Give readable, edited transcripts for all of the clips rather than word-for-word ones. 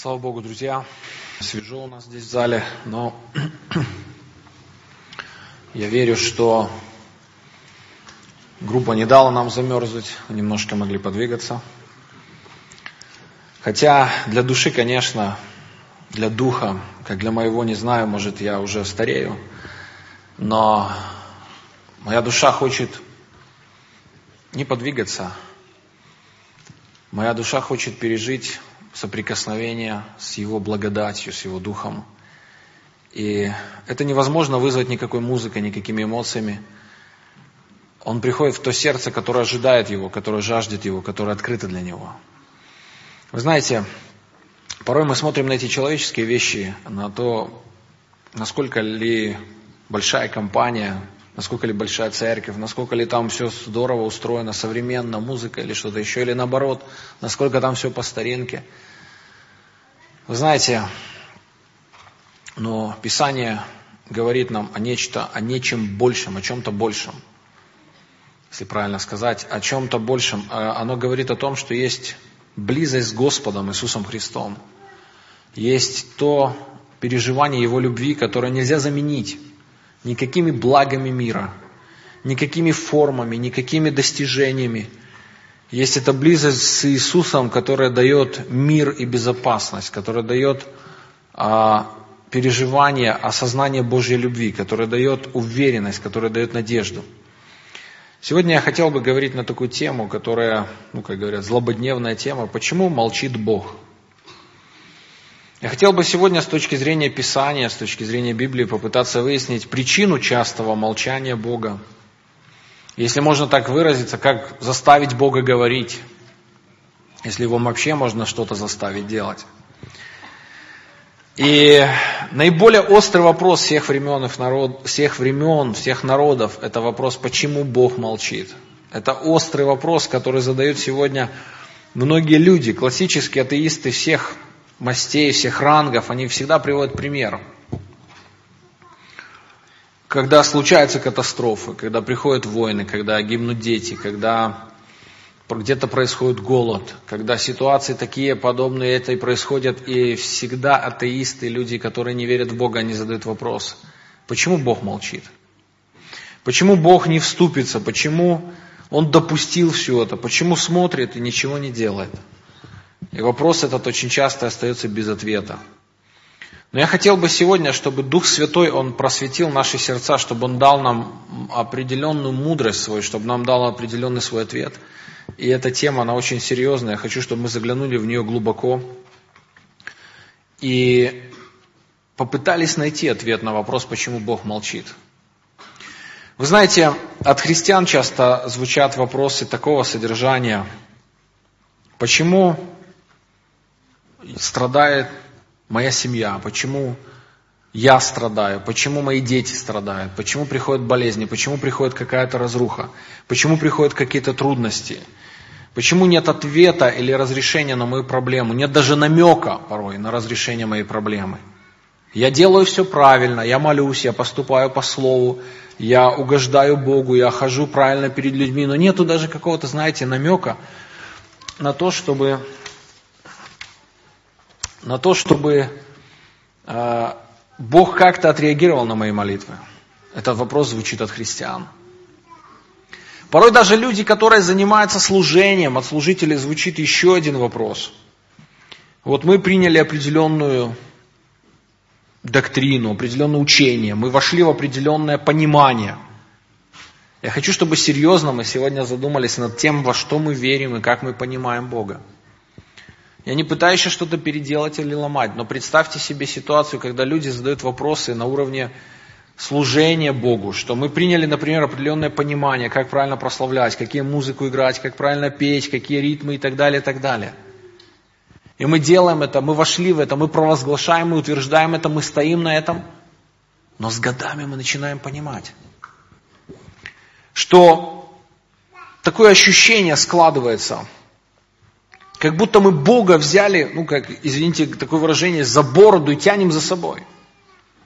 Слава Богу, друзья. Свежо у нас здесь в зале, но я верю, что группа не дала нам замерзнуть, немножко могли подвигаться. Хотя для души, конечно, для духа, как для моего, не знаю, может, я уже старею, но моя душа хочет не подвигаться. Моя душа хочет пережить соприкосновение с Его благодатью, с Его Духом. И это невозможно вызвать никакой музыкой, никакими эмоциями. Он приходит в то сердце, которое ожидает Его, которое жаждет Его, которое открыто для Него. Вы знаете, порой мы смотрим на эти человеческие вещи, на то, насколько ли большая компания, насколько ли большая церковь, насколько ли там все здорово устроено, современно, музыка или что-то еще, или наоборот, насколько там все по старинке. Вы знаете, но Писание говорит нам о нечем большем, о чем-то большем. Если правильно сказать, о чем-то большем. Оно говорит о том, что есть близость с Господом Иисусом Христом. Есть то переживание Его любви, которое нельзя заменить никакими благами мира, никакими формами, никакими достижениями. Есть эта близость с Иисусом, которая дает мир и безопасность, которая дает переживание, осознание Божьей любви, которая дает уверенность, которая дает надежду. Сегодня я хотел бы говорить на такую тему, которая, как говорят, злободневная тема. Почему молчит Бог? Я хотел бы сегодня с точки зрения Писания, с точки зрения Библии попытаться выяснить причину частого молчания Бога. Если можно так выразиться, как заставить Бога говорить, если Его вообще можно что-то заставить делать. И наиболее острый вопрос всех времен, всех народов, это вопрос, почему Бог молчит. Это острый вопрос, который задают сегодня многие люди, классические атеисты всех мастей, всех рангов, они всегда приводят пример. Когда случаются катастрофы, когда приходят войны, когда гибнут дети, когда где-то происходит голод, когда ситуации такие подобные этой происходят, и всегда атеисты, люди, которые не верят в Бога, они задают вопрос, почему Бог молчит? Почему Бог не вступится? Почему Он допустил все это? Почему смотрит и ничего не делает? И вопрос этот очень часто остается без ответа. Но я хотел бы сегодня, чтобы Дух Святой, Он просветил наши сердца, чтобы Он дал нам определенную мудрость свою, чтобы нам дал определенный свой ответ. И эта тема, она очень серьезная. Я хочу, чтобы мы заглянули в нее глубоко и попытались найти ответ на вопрос, почему Бог молчит. Вы знаете, от христиан часто звучат вопросы такого содержания. Почему страдает моя семья? Почему я страдаю? Почему мои дети страдают? Почему приходят болезни? Почему приходит какая-то разруха? Почему приходят какие-то трудности? Почему нет ответа или разрешения на мою проблему? Нет даже намека порой на разрешение моей проблемы. Я делаю все правильно, я молюсь, я поступаю по слову, я угождаю Богу, я хожу правильно перед людьми, но нету даже какого-то, знаете, намека на то, чтобы Бог как-то отреагировал на мои молитвы. Этот вопрос звучит от христиан. Порой даже люди, которые занимаются служением, от служителей звучит еще один вопрос. Вот мы приняли определенную доктрину, определенное учение, мы вошли в определенное понимание. Я хочу, чтобы серьезно мы сегодня задумались над тем, во что мы верим и как мы понимаем Бога. Я не пытаюсь сейчас что-то переделать или ломать, но представьте себе ситуацию, когда люди задают вопросы на уровне служения Богу, что мы приняли, например, определенное понимание, как правильно прославлять, какие музыку играть, как правильно петь, какие ритмы и так далее, и так далее. И мы делаем это, мы вошли в это, мы провозглашаем, мы утверждаем это, мы стоим на этом, но с годами мы начинаем понимать, что такое ощущение складывается, как будто мы Бога взяли, извините, такое выражение, за бороду и тянем за собой.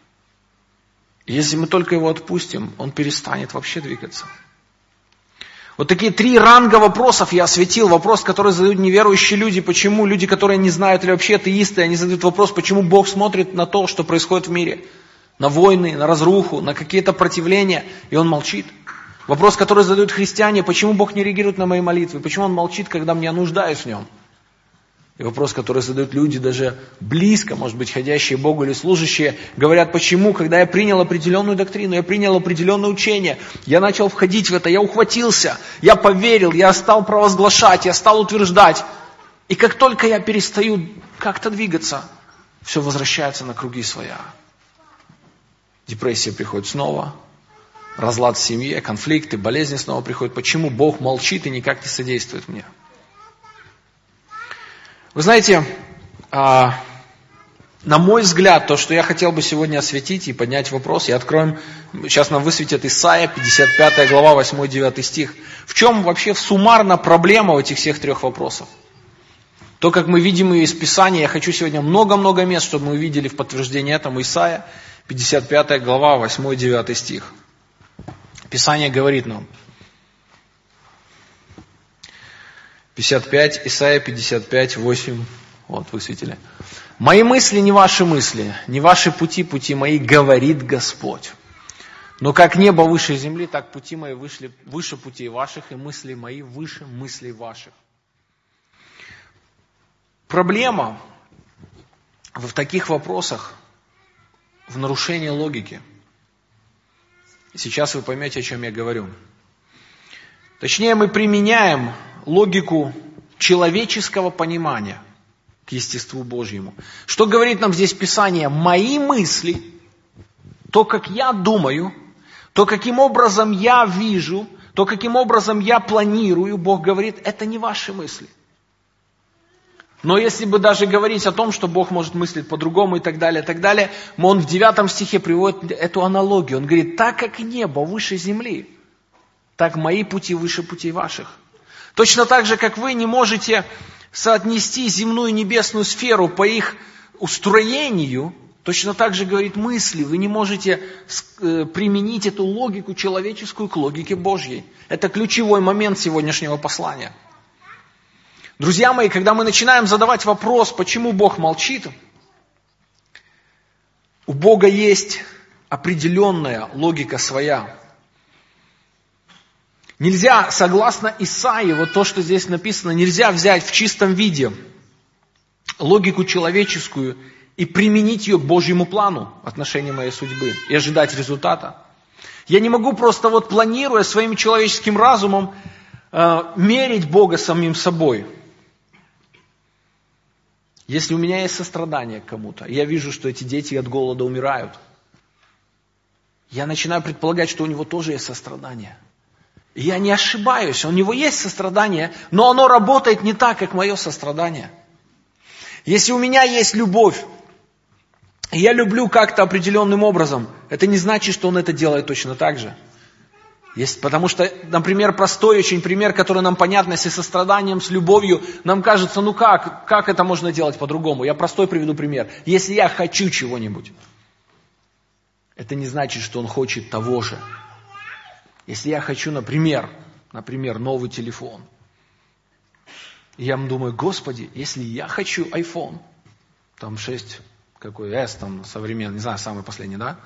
Если мы только Его отпустим, Он перестанет вообще двигаться. Вот такие 3 ранга вопросов я осветил. Вопрос, который задают неверующие люди. Почему люди, которые не знают, или вообще атеисты, они задают вопрос, почему Бог смотрит на то, что происходит в мире. На войны, на разруху, на какие-то противления, и Он молчит. Вопрос, который задают христиане, почему Бог не реагирует на мои молитвы, почему Он молчит, когда я нуждаюсь в Нем. И вопрос, который задают люди, даже близко, может быть, ходящие Богу или служащие, говорят, почему, когда я принял определенную доктрину, я принял определенное учение, я начал входить в это, я ухватился, я поверил, я стал провозглашать, я стал утверждать. И как только я перестаю как-то двигаться, все возвращается на круги своя. Депрессия приходит снова, разлад в семье, конфликты, болезни снова приходят. Почему Бог молчит и никак не содействует мне? Вы знаете, на мой взгляд, то, что я хотел бы сегодня осветить и поднять вопрос, я откроем, сейчас нам высветит Исайя, 55 глава, 8-9 стих. В чем вообще суммарно проблема у этих всех 3 вопросов? То, как мы видим ее из Писания, я хочу сегодня много-много мест, чтобы мы увидели в подтверждение этому. Исайя, 55 глава, 8-9 стих. Писание говорит нам. 55, Исайя 55, 8. Вот, высветили. «Мои мысли не ваши мысли, не ваши пути, пути мои, говорит Господь. Но как небо выше земли, так пути мои выше путей ваших, и мысли мои выше мыслей ваших». Проблема в таких вопросах в нарушении логики. И сейчас вы поймете, о чем я говорю. Точнее, мы применяем логику человеческого понимания к естеству Божьему. Что говорит нам здесь Писание? Мои мысли, то, как я думаю, то, каким образом я вижу, то, каким образом я планирую, Бог говорит, это не ваши мысли. Но если бы даже говорить о том, что Бог может мыслить по-другому и так далее, Он в 9 стихе приводит эту аналогию. Он говорит, так как небо выше земли, так мои пути выше путей ваших. Точно так же, как вы не можете соотнести земную и небесную сферу по их устроению, точно так же говорит мысли, вы не можете применить эту логику человеческую к логике Божьей. Это ключевой момент сегодняшнего послания. Друзья мои, когда мы начинаем задавать вопрос, почему Бог молчит, у Бога есть определенная логика своя. Нельзя, согласно Исаии, вот то, что здесь написано, нельзя взять в чистом виде логику человеческую и применить ее к Божьему плану в отношении моей судьбы и ожидать результата. Я не могу просто вот планируя своим человеческим разумом мерить Бога самим собой. Если у меня есть сострадание к кому-то, я вижу, что эти дети от голода умирают, я начинаю предполагать, что у него тоже есть сострадание. И я не ошибаюсь, у него есть сострадание, но оно работает не так, как мое сострадание. Если у меня есть любовь, и я люблю как-то определенным образом, это не значит, что он это делает точно так же. Потому что, например, простой очень пример, который нам понятен, если с состраданием, с любовью, нам кажется, ну как это можно делать по-другому? Я простой приведу пример. Если я хочу чего-нибудь, это не значит, что он хочет того же. Если я хочу, например, новый телефон, я думаю, Господи, если я хочу iPhone, там 6, какой S, там современный, не знаю, самый последний, да?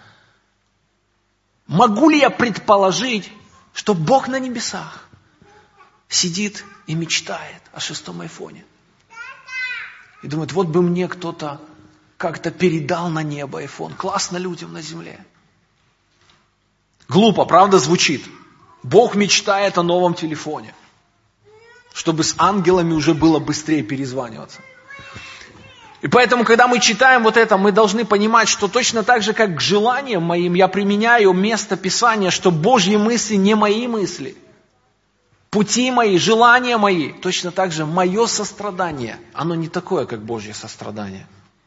Могу ли я предположить, что Бог на небесах сидит и мечтает о 6-м айфоне? И думает, вот бы мне кто-то как-то передал на небо iPhone. Классно людям на земле. Глупо, правда, звучит? Бог мечтает о новом телефоне, чтобы с ангелами уже было быстрее перезваниваться. И поэтому, когда мы читаем вот это, мы должны понимать, что точно так же, как к желаниям моим, я применяю место Писания, что Божьи мысли не мои мысли. Пути мои, желания мои, точно так же мое сострадание, оно не такое, как Божье сострадание.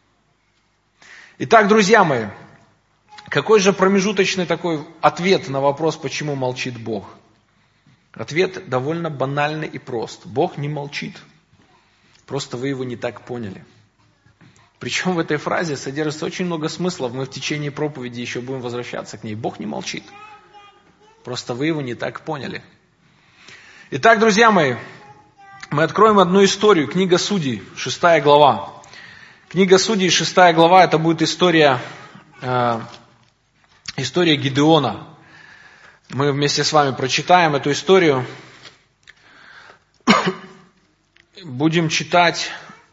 Итак, друзья мои, какой же промежуточный такой ответ на вопрос, почему молчит Бог? Ответ довольно банальный и прост. Бог не молчит. Просто вы его не так поняли. Причем в этой фразе содержится очень много смыслов. Мы в течение проповеди еще будем возвращаться к ней. Бог не молчит. Просто вы его не так поняли. Итак, друзья мои, мы откроем одну историю. Книга Судей, 6 глава. Книга Судей, 6 глава, это будет история Гидеона. Мы вместе с вами прочитаем эту историю. Будем читать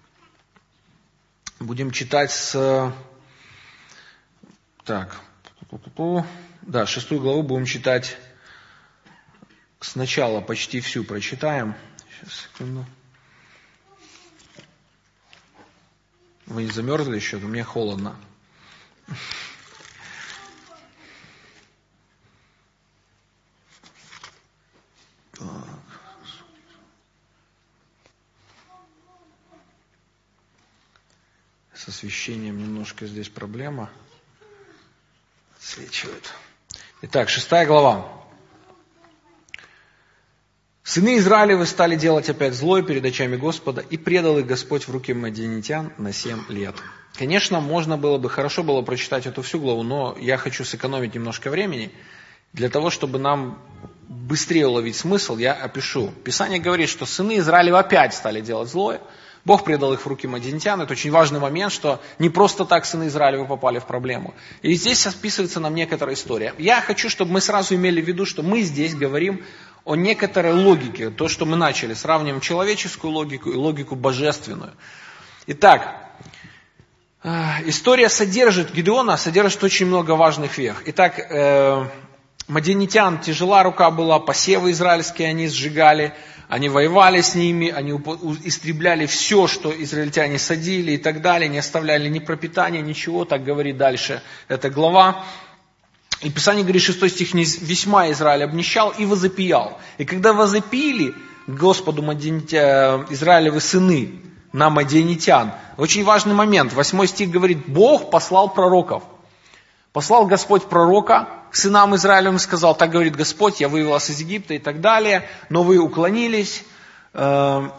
с... Да, 6 главу будем читать сначала, почти всю прочитаем. Сейчас, секунду. Вы не замерзли еще? Мне холодно. Так. С освещением немножко здесь проблема. Отсвечивает. Итак, 6 глава. «Сыны Израилевы стали делать опять злое перед очами Господа, и предал их Господь в руки мадианитян на 7 лет». Конечно, хорошо было прочитать эту всю главу, но я хочу сэкономить немножко времени. Для того, чтобы нам быстрее уловить смысл, я опишу. Писание говорит, что сыны Израилевы опять стали делать злое. Бог предал их в руки мадианитян. Это очень важный момент, что не просто так сыны Израилевы попали в проблему. И здесь описывается нам некоторая история. Я хочу, чтобы мы сразу имели в виду, что мы здесь говорим о некоторой логике. То, что мы начали, сравниваем человеческую логику и логику божественную. Итак, история Гидеона содержит очень много важных вех. Итак, мадианитян тяжела рука была, посевы израильские они сжигали, они воевали с ними, они истребляли все, что израильтяне садили и так далее, не оставляли ни пропитания, ничего, так говорит дальше эта глава. И Писание говорит, 6 стих, весьма Израиль обнищал и возопиял. И когда возопили Господу Израилевы сыны на мадианитян, очень важный момент, 8 стих говорит, Бог послал пророков. Послал Господь пророка к сынам Израилевым и сказал, так говорит Господь, я вывел вас из Египта и так далее, но вы уклонились. Я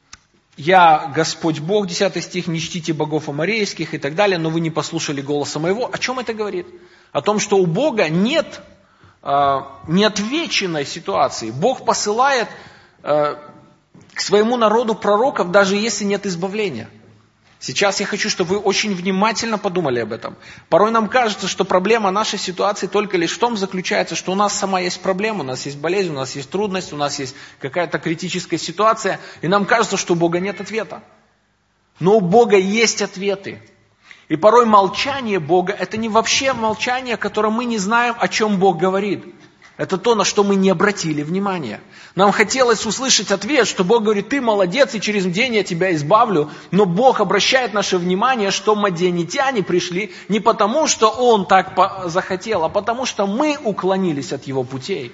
Господь Бог, 10 стих, не чтите богов аморейских и так далее, но вы не послушали голоса моего. О чем это говорит? О том, что у Бога нет неотвеченной ситуации. Бог посылает к своему народу пророков, даже если нет избавления. Сейчас я хочу, чтобы вы очень внимательно подумали об этом. Порой нам кажется, что проблема нашей ситуации только лишь в том заключается, что у нас сама есть проблема, у нас есть болезнь, у нас есть трудность, у нас есть какая-то критическая ситуация, и нам кажется, что у Бога нет ответа. Но у Бога есть ответы. И порой молчание Бога, это не вообще молчание, которое мы не знаем, о чем Бог говорит. Это то, на что мы не обратили внимания. Нам хотелось услышать ответ, что Бог говорит, ты молодец, и через день я тебя избавлю. Но Бог обращает наше внимание, что мадианитяне пришли не потому, что Он так захотел, а потому, что мы уклонились от Его путей.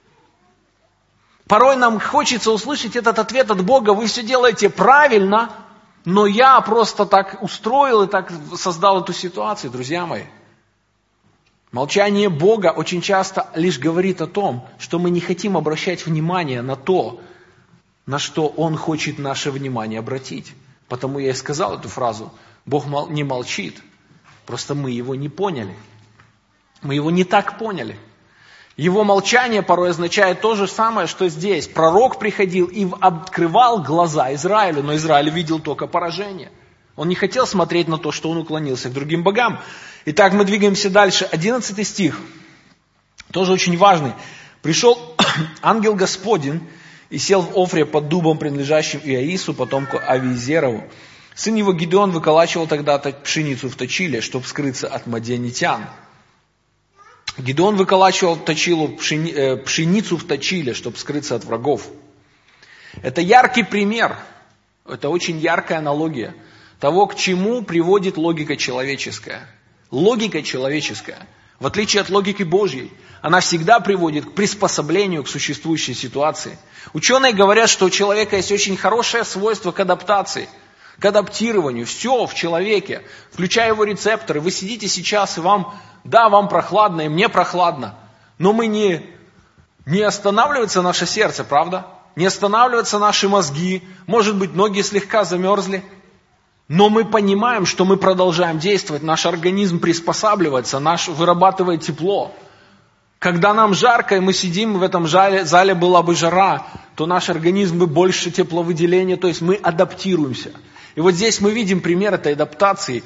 Порой нам хочется услышать этот ответ от Бога, вы все делаете правильно, но я просто так устроил и так создал эту ситуацию, друзья мои. Молчание Бога очень часто лишь говорит о том, что мы не хотим обращать внимание на то, на что Он хочет наше внимание обратить. Потому я и сказал эту фразу. Бог не молчит, просто мы Его не поняли. Мы Его не так поняли. Его молчание порой означает то же самое, что здесь. Пророк приходил и открывал глаза Израилю, но Израиль видел только поражение. Он не хотел смотреть на то, что он уклонился к другим богам. Итак, мы двигаемся дальше. 11 стих. Тоже очень важный. «Пришел ангел Господень и сел в Офре под дубом, принадлежащим Иаису, потомку Авиезерову. Сын его Гидеон выколачивал тогда пшеницу в точиле, чтобы скрыться от мадианитян». Гидеон выколачивал пшеницу в точиле, чтобы скрыться от врагов. Это яркий пример. Это очень яркая аналогия того, к чему приводит логика человеческая. Логика человеческая, в отличие от логики Божьей, она всегда приводит к приспособлению к существующей ситуации. Ученые говорят, что у человека есть очень хорошее свойство к адаптации, к адаптированию. Все в человеке, включая его рецепторы. Вы сидите сейчас, и вам прохладно, и мне прохладно. Но не останавливается наше сердце, правда? Не останавливаются наши мозги. Может быть, ноги слегка замерзли. Но мы понимаем, что мы продолжаем действовать, наш организм приспосабливается, вырабатывает тепло. Когда нам жарко, и мы сидим в этом зале была бы жара, то наш организм бы больше тепловыделения, то есть мы адаптируемся. И вот здесь мы видим пример этой адаптации.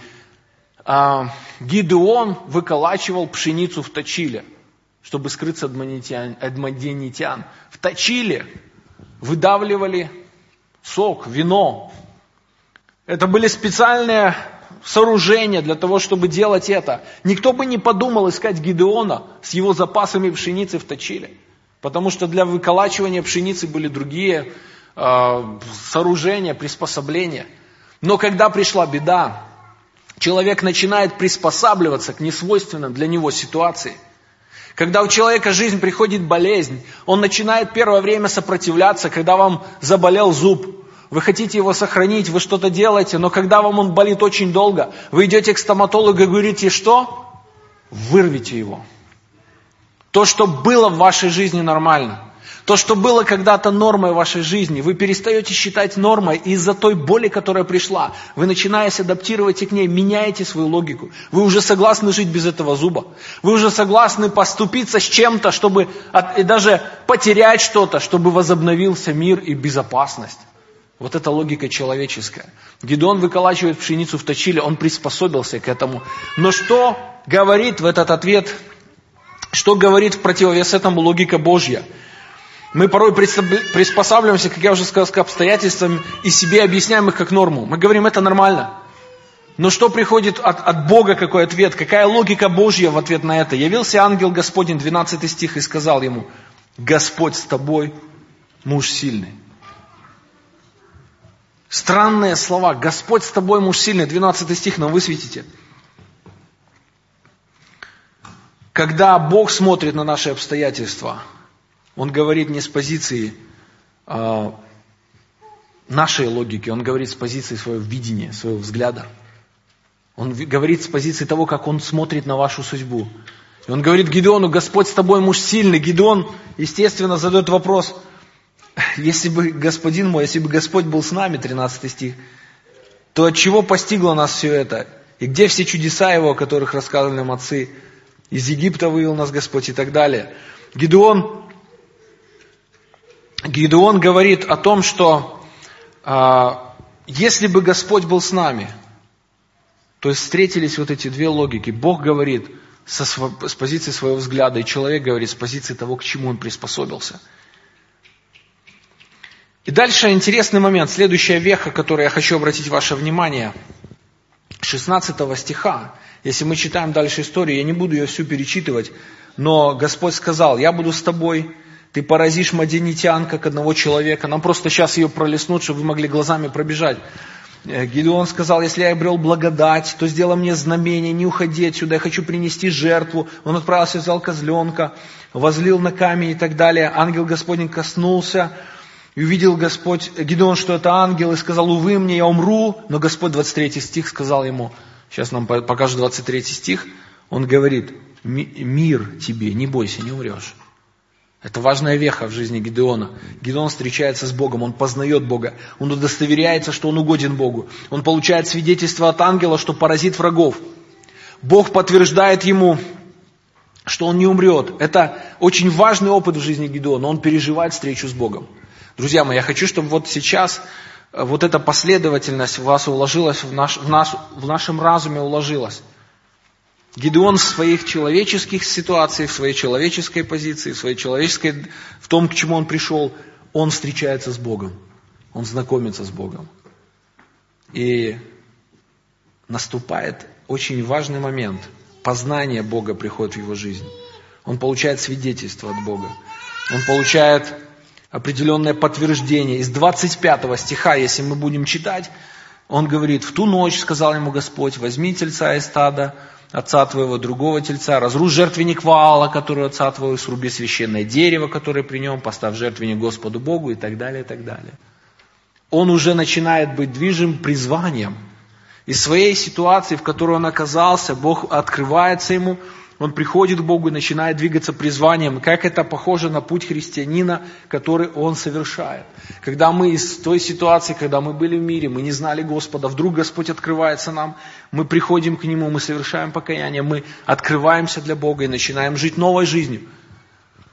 Гидеон выколачивал пшеницу в точиле, чтобы скрыться от мадианитян. В точиле выдавливали сок, вино. Это были специальные сооружения для того, чтобы делать это. Никто бы не подумал искать Гидеона с его запасами пшеницы в точиле. Потому что для выколачивания пшеницы были другие сооружения, приспособления. Но когда пришла беда, человек начинает приспосабливаться к несвойственным для него ситуации. Когда у человека в жизнь приходит болезнь, он начинает первое время сопротивляться, когда вам заболел зуб. Вы хотите его сохранить, вы что-то делаете, но когда вам он болит очень долго, вы идете к стоматологу и говорите, что? Вырвите его. То, что было в вашей жизни нормально, то, что было когда-то нормой в вашей жизни, вы перестаете считать нормой, и из-за той боли, которая пришла, вы начинаете адаптировать к ней, меняете свою логику. Вы уже согласны жить без этого зуба. Вы уже согласны поступиться с чем-то, чтобы и даже потерять что-то, чтобы возобновился мир и безопасность. Вот это логика человеческая. Гидеон выколачивает пшеницу в точиле, он приспособился к этому. Но что говорит в этот ответ, что говорит в противовес этому логика Божья? Мы порой приспосабливаемся, как я уже сказал, к обстоятельствам и себе объясняем их как норму. Мы говорим, это нормально. Но что приходит от Бога, какой ответ? Какая логика Божья в ответ на это? Явился ангел Господень, 12 стих, и сказал ему, Господь с тобой, муж сильный. Странные слова. Господь с тобой, муж сильный. 12 стих нам высветите. Когда Бог смотрит на наши обстоятельства, Он говорит не с позиции нашей логики, Он говорит с позиции своего видения, своего взгляда. Он говорит с позиции того, как Он смотрит на вашу судьбу. И Он говорит Гидеону, Господь с тобой, муж сильный. Гидеон, естественно, задает вопрос, если бы Господин мой, если бы Господь был с нами, 13 стих, то от чего постигло нас все это? И где все чудеса Его, о которых рассказывали нам отцы? Из Египта вывел нас Господь и так далее. Гидеон говорит о том, что если бы Господь был с нами, то есть встретились вот эти две логики. Бог говорит с позиции своего взгляда, и человек говорит с позиции того, к чему он приспособился. И дальше интересный момент, следующая веха, которой я хочу обратить ваше внимание, 16 стиха. Если мы читаем дальше историю, я не буду ее всю перечитывать, но Господь сказал, я буду с тобой, ты поразишь мадианитян, как одного человека. Нам просто сейчас ее пролистнуть, чтобы вы могли глазами пробежать. Гидеон сказал, если я обрел благодать, то сделай мне знамение, не уходи отсюда, я хочу принести жертву. Он отправился, взял козленка, возлил на камень и так далее. Ангел Господень коснулся. И увидел Гидеон, что это ангел, и сказал, увы мне, я умру. Но Господь, 23 стих, сказал ему, сейчас нам покажет 23 стих, он говорит, мир тебе, не бойся, не умрешь. Это важная веха в жизни Гидеона. Гидеон встречается с Богом, он познает Бога, он удостоверяется, что он угоден Богу. Он получает свидетельство от ангела, что поразит врагов. Бог подтверждает ему, что он не умрет. Это очень важный опыт в жизни Гидеона, он переживает встречу с Богом. Друзья мои, я хочу, чтобы вот сейчас вот эта последовательность в вас уложилась, в нашем разуме уложилась. Гидеон в своих человеческих ситуациях, в своей человеческой позиции, в том, к чему он пришел, он встречается с Богом. Он знакомится с Богом. И наступает очень важный момент. Познание Бога приходит в его жизнь. Он получает свидетельство от Бога. Он получает определенное подтверждение. Из 25 стиха, если мы будем читать, он говорит, в ту ночь, сказал ему Господь, возьми тельца из стада отца твоего, другого тельца, разрушь жертвенник Ваала, который отца твоего, сруби священное дерево, которое при нем, поставь жертвенник Господу Богу и так далее, и так далее. Он уже начинает быть движим призванием. Из своей ситуации, в которой он оказался, Бог открывается ему, он приходит к Богу и начинает двигаться призванием. Как это похоже на путь христианина, который он совершает. Когда мы из той ситуации, когда мы были в мире, мы не знали Господа, вдруг Господь открывается нам, мы приходим к Нему, мы совершаем покаяние, мы открываемся для Бога и начинаем жить новой жизнью.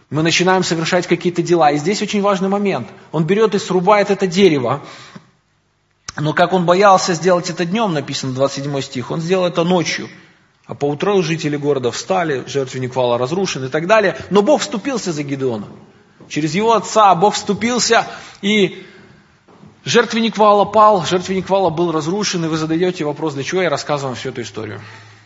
Мы начинаем совершать какие-то дела. И здесь очень важный момент. Он берет и срубает это дерево. Но как он боялся сделать это днем, написано 27 стих, он сделал это ночью. А поутру жители города встали, жертвенник Ваала разрушен и так далее. Но Бог вступился за Гидеона. Через его отца Бог вступился, и жертвенник Ваала пал, жертвенник Ваала был разрушен, и вы задаете вопрос, для чего я рассказываю всю эту историю.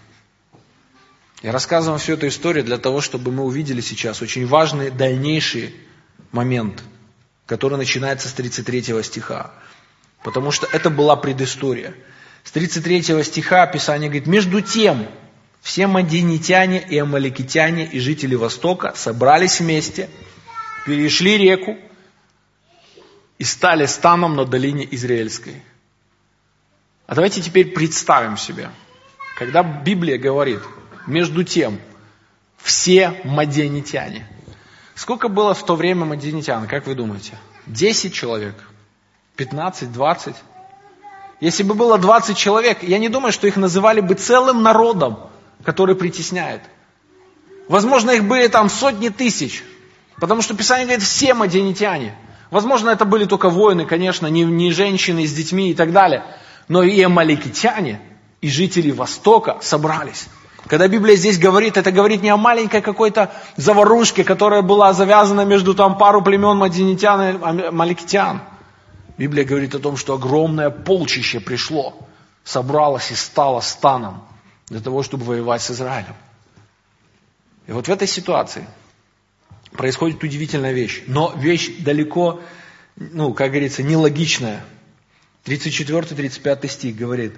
Я рассказываю всю эту историю для того, чтобы мы увидели сейчас очень важный дальнейший момент, который начинается с 33 стиха. Потому что это была предыстория. С 33 стиха Писание говорит, между тем, все мадианитяне и амаликитяне и жители Востока собрались вместе, перешли реку и стали станом на долине Израильской. А давайте теперь представим себе, когда Библия говорит, между тем, все мадианитяне. Сколько было в то время мадианитян, как вы думаете? 10 человек? 15, 20? Если бы было 20 человек, я не думаю, что их называли бы целым народом, который притесняет. Возможно, их были там сотни тысяч. Потому что Писание говорит, все мадианитяне. Возможно, это были только воины, конечно, не женщины с детьми и так далее. Но и амаликитяне, и жители Востока собрались. Когда Библия здесь говорит, это говорит не о маленькой какой-то заварушке, которая была завязана между там пару племен мадианитян и амаликитян. Библия говорит о том, что огромное полчище пришло, собралось и стало станом для того, чтобы воевать с Израилем. И вот в этой ситуации происходит удивительная вещь. Но вещь далеко, как говорится, нелогичная. 34-35 стих говорит.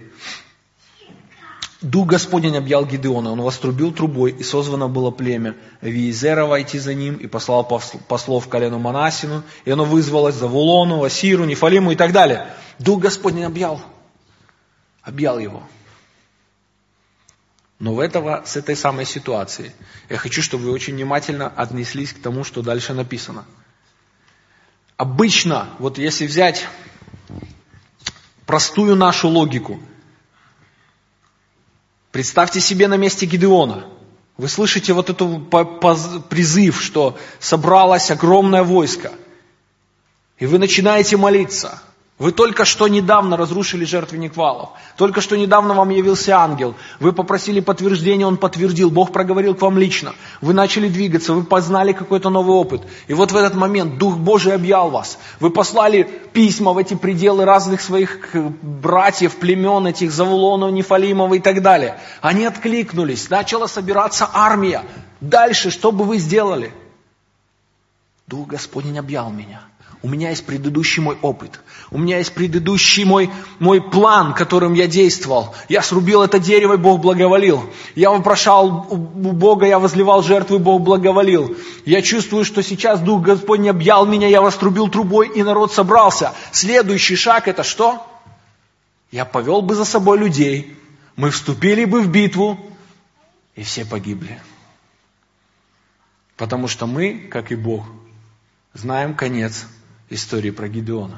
Дух Господень объял Гидеона, он вострубил трубой, и созвано было племя Авиезера войти за ним, и послал послов к колену Манасину, и оно вызвалось Завулону, Асиру, Нефалиму и так далее. Дух Господень объял его. Но с этой самой ситуации я хочу, чтобы вы очень внимательно отнеслись к тому, что дальше написано. Обычно, вот если взять простую нашу логику, представьте себе на месте Гидеона. Вы слышите вот этот призыв, что собралось огромное войско. И вы начинаете молиться. Вы только что недавно разрушили жертвенник Ваалов. Только что недавно вам явился ангел. Вы попросили подтверждения, он подтвердил. Бог проговорил к вам лично. Вы начали двигаться, вы познали какой-то новый опыт. И вот в этот момент Дух Божий объял вас. Вы послали письма в эти пределы разных своих братьев, племен, этих Завулонов, Нефалимов и так далее. Они откликнулись. Начала собираться армия. Дальше что бы вы сделали? Дух Господень объял меня. У меня есть предыдущий мой опыт. У меня есть предыдущий мой план, которым я действовал. Я срубил это дерево, и Бог благоволил. Я вопрошал у Бога, я возливал жертвы, и Бог благоволил. Я чувствую, что сейчас Дух Господень объял меня, я вострубил трубой, и народ собрался. Следующий шаг это что? Я повел бы за собой людей. Мы вступили бы в битву, и все погибли. Потому что мы, как и Бог, знаем конец истории про Гидеона.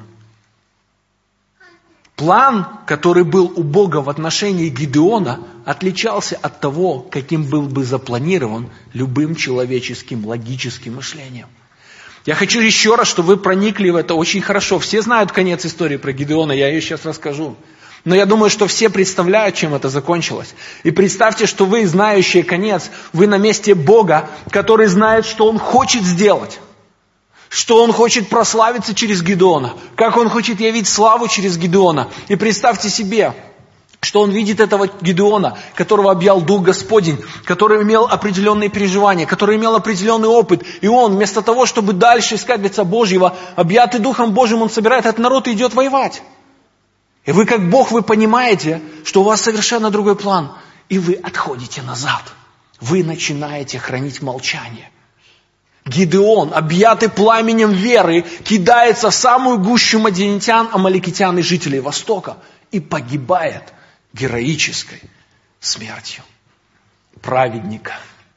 План, который был у Бога в отношении Гидеона, отличался от того, каким был бы запланирован любым человеческим логическим мышлением. Я хочу еще раз, чтобы вы проникли в это очень хорошо. Все знают конец истории про Гидеона, я ее сейчас расскажу. Но я думаю, что все представляют, чем это закончилось. И представьте, что вы, знающие конец, вы на месте Бога, который знает, что Он хочет сделать. Что Он хочет прославиться через Гидеона, как Он хочет явить славу через Гидеона. И представьте себе, что Он видит этого Гидеона, которого объял Дух Господень, который имел определенные переживания, который имел определенный опыт. И он, вместо того, чтобы дальше искать лица Божьего, объятый Духом Божьим, он собирает этот народ и идет воевать. И вы, как Бог, вы понимаете, что у вас совершенно другой план. И вы отходите назад. Вы начинаете хранить молчание. Гидеон, объятый пламенем веры, кидается в самую гущу мадианитян, амаликитян и жителей Востока и погибает героической смертью праведника.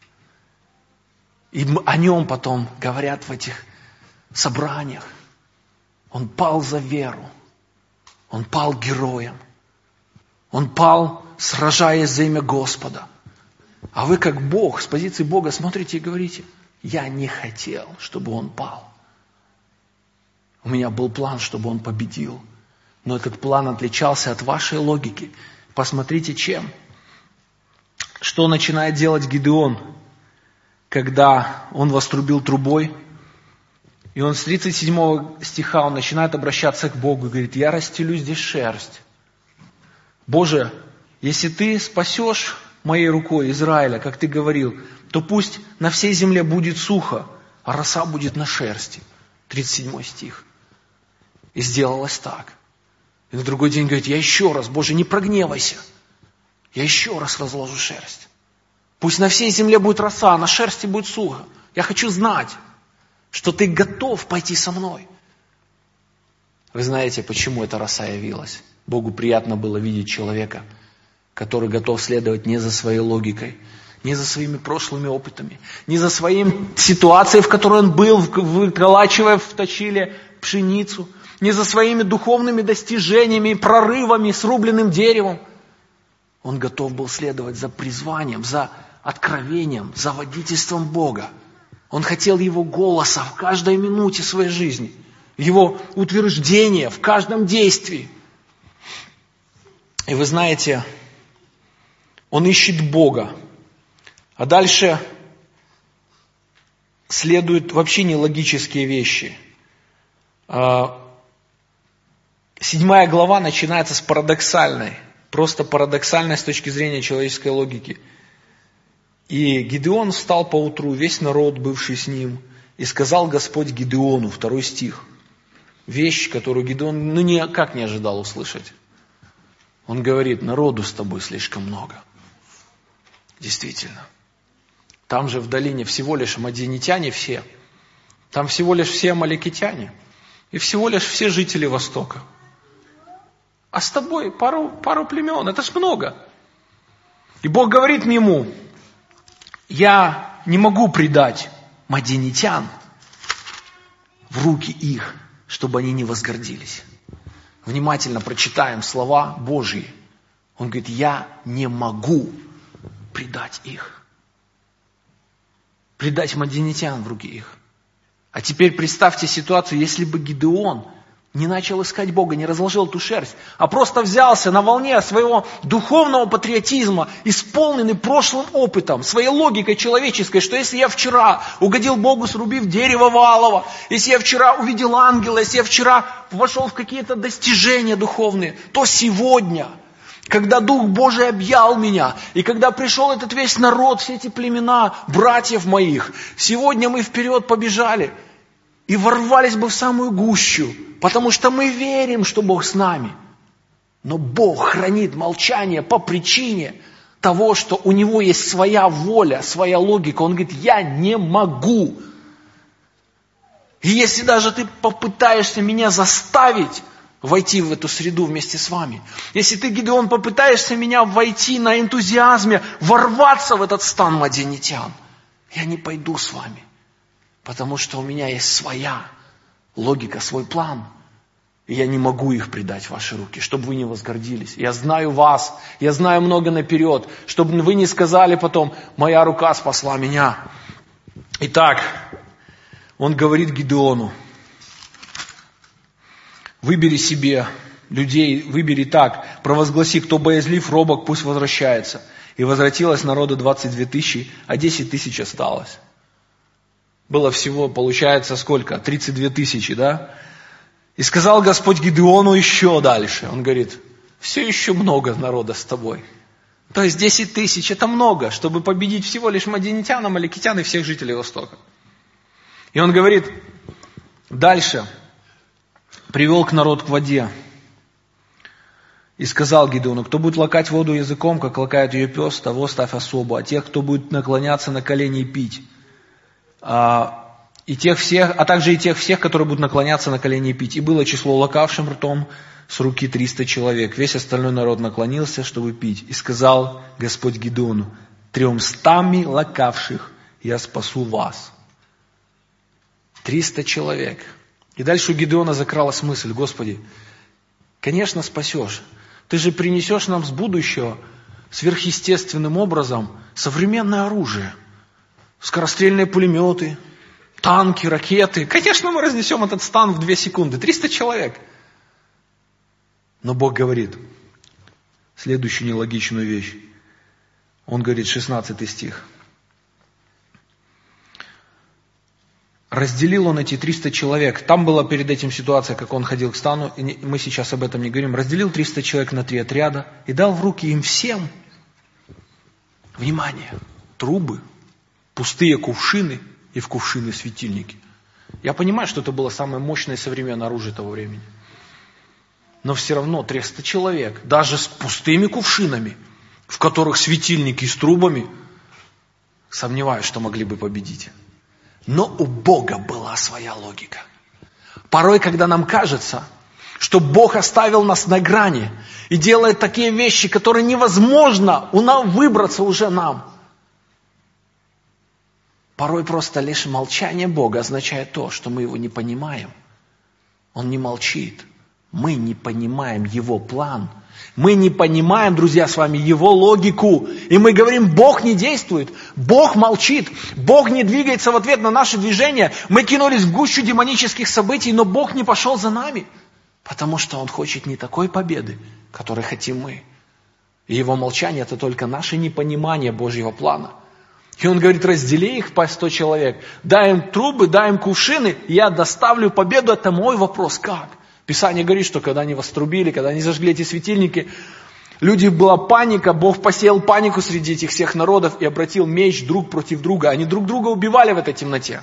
И о нем потом говорят в этих собраниях. Он пал за веру. Он пал героем. Он пал, сражаясь за имя Господа. А вы, как Бог, с позиции Бога смотрите и говорите: Я не хотел, чтобы он пал. У меня был план, чтобы он победил. Но этот план отличался от вашей логики. Посмотрите, чем. Что начинает делать Гидеон, когда он вострубил трубой? И он с 37 стиха, он начинает обращаться к Богу и говорит: я расстелю здесь шерсть. Боже, если ты спасешь моей рукой Израиля, как ты говорил, то пусть на всей земле будет сухо, а роса будет на шерсти. 37 стих. И сделалось так. И на другой день говорит: я еще раз, Боже, не прогневайся. Я еще раз разложу шерсть. Пусть на всей земле будет роса, а на шерсти будет сухо. Я хочу знать, что ты готов пойти со мной. Вы знаете, почему эта роса явилась? Богу приятно было видеть человека, который готов следовать не за своей логикой, не за своими прошлыми опытами, не за своей ситуацией, в которой он был, выколачивая в точиле пшеницу, не за своими духовными достижениями, прорывами, срубленным деревом. Он готов был следовать за призванием, за откровением, за водительством Бога. Он хотел Его голоса в каждой минуте своей жизни, Его утверждения в каждом действии. И вы знаете, он ищет Бога. А дальше следуют вообще нелогические вещи. 7 глава начинается с парадоксальной. Просто парадоксальной с точки зрения человеческой логики. И Гидеон встал поутру, весь народ, бывший с ним, и сказал Господь Гидеону, 2 стих. Вещь, которую Гидеон никак не ожидал услышать. Он говорит: народу с тобой слишком много. Действительно. Там же в долине всего лишь мадианитяне все. Там всего лишь все амалекитяне. И всего лишь все жители Востока. А с тобой пару племен, это ж много. И Бог говорит ему: я не могу предать мадианитян в руки их, чтобы они не возгордились. Внимательно прочитаем слова Божьи. Он говорит: я не могу предать их. Предать мадианитян в руки их. А теперь представьте ситуацию, если бы Гидеон не начал искать Бога, не разложил эту шерсть, а просто взялся на волне своего духовного патриотизма, исполненный прошлым опытом, своей логикой человеческой, что если я вчера угодил Богу, срубив дерево валово, если я вчера увидел ангела, если я вчера вошел в какие-то достижения духовные, то сегодня, когда Дух Божий объял меня, и когда пришел этот весь народ, все эти племена, братьев моих, сегодня мы вперед побежали и ворвались бы в самую гущу, потому что мы верим, что Бог с нами. Но Бог хранит молчание по причине того, что у Него есть своя воля, своя логика. Он говорит: я не могу. И если даже ты попытаешься меня заставить войти в эту среду вместе с вами, если ты, Гидеон, попытаешься меня войти на энтузиазме, ворваться в этот стан мадианитян, я не пойду с вами. Потому что у меня есть своя логика, свой план. И я не могу их предать в ваши руки, чтобы вы не возгордились. Я знаю вас, я знаю много наперед, чтобы вы не сказали потом: моя рука спасла меня. Итак, он говорит Гидеону: выбери себе людей, выбери так, провозгласи, кто боязлив, робок, пусть возвращается. И возвратилось народу 22 тысячи, а 10 тысяч осталось. Было всего, получается, сколько? 32 тысячи, да? И сказал Господь Гидеону еще дальше. Он говорит: все еще много народа с тобой. То есть 10 тысяч это много, чтобы победить всего лишь мадианитян, амалекитян и всех жителей Востока. И он говорит дальше: привел к народ к воде. И сказал Гидеону: кто будет лакать воду языком, как лакает ее пес, того ставь особо. А тех, кто будет наклоняться на колени и пить, и тех всех, а также и тех всех, которые будут наклоняться на колени и пить. И было число лакавшим ртом с руки 300 человек. Весь остальной народ наклонился, чтобы пить. И сказал Господь Гидеону: 300 лакавших я спасу вас. 300 человек. И дальше у Гидеона закралась мысль: Господи, конечно спасешь. Ты же принесешь нам с будущего сверхъестественным образом современное оружие. скорострельные пулеметы, танки, ракеты. Конечно, мы разнесем этот стан в 2 секунды. 300 человек. Но Бог говорит следующую нелогичную вещь. Он говорит, 16 стих. Разделил он эти 300 человек. Там была перед этим ситуация, как он ходил к стану. И мы сейчас об этом не говорим. Разделил 300 человек на 3 отряда и дал в руки им всем, внимание, трубы, пустые кувшины и в кувшины светильники. Я понимаю, что это было самое мощное современное оружие того времени. Но все равно 300 человек, даже с пустыми кувшинами, в которых светильники с трубами, сомневаюсь, что могли бы победить. Но у Бога была своя логика. Порой, когда нам кажется, что Бог оставил нас на грани и делает такие вещи, которые невозможно выбраться уже нам. Порой просто лишь молчание Бога означает то, что мы Его не понимаем. Он не молчит. Мы не понимаем Его план. Мы не понимаем, друзья, с вами Его логику. И мы говорим, Бог не действует, Бог молчит, Бог не двигается в ответ на наши движения. Мы кинулись в гущу демонических событий, но Бог не пошел за нами. Потому что Он хочет не такой победы, которой хотим мы. И Его молчание – это только наше непонимание Божьего плана. И Он говорит, раздели их по 100 человек, дай им трубы, дай им кувшины, я доставлю победу. Это мой вопрос, как? Писание говорит, что когда они вострубили, когда они зажгли эти светильники, люди была паника, Бог посеял панику среди этих всех народов и обратил меч друг против друга. Они друг друга убивали в этой темноте.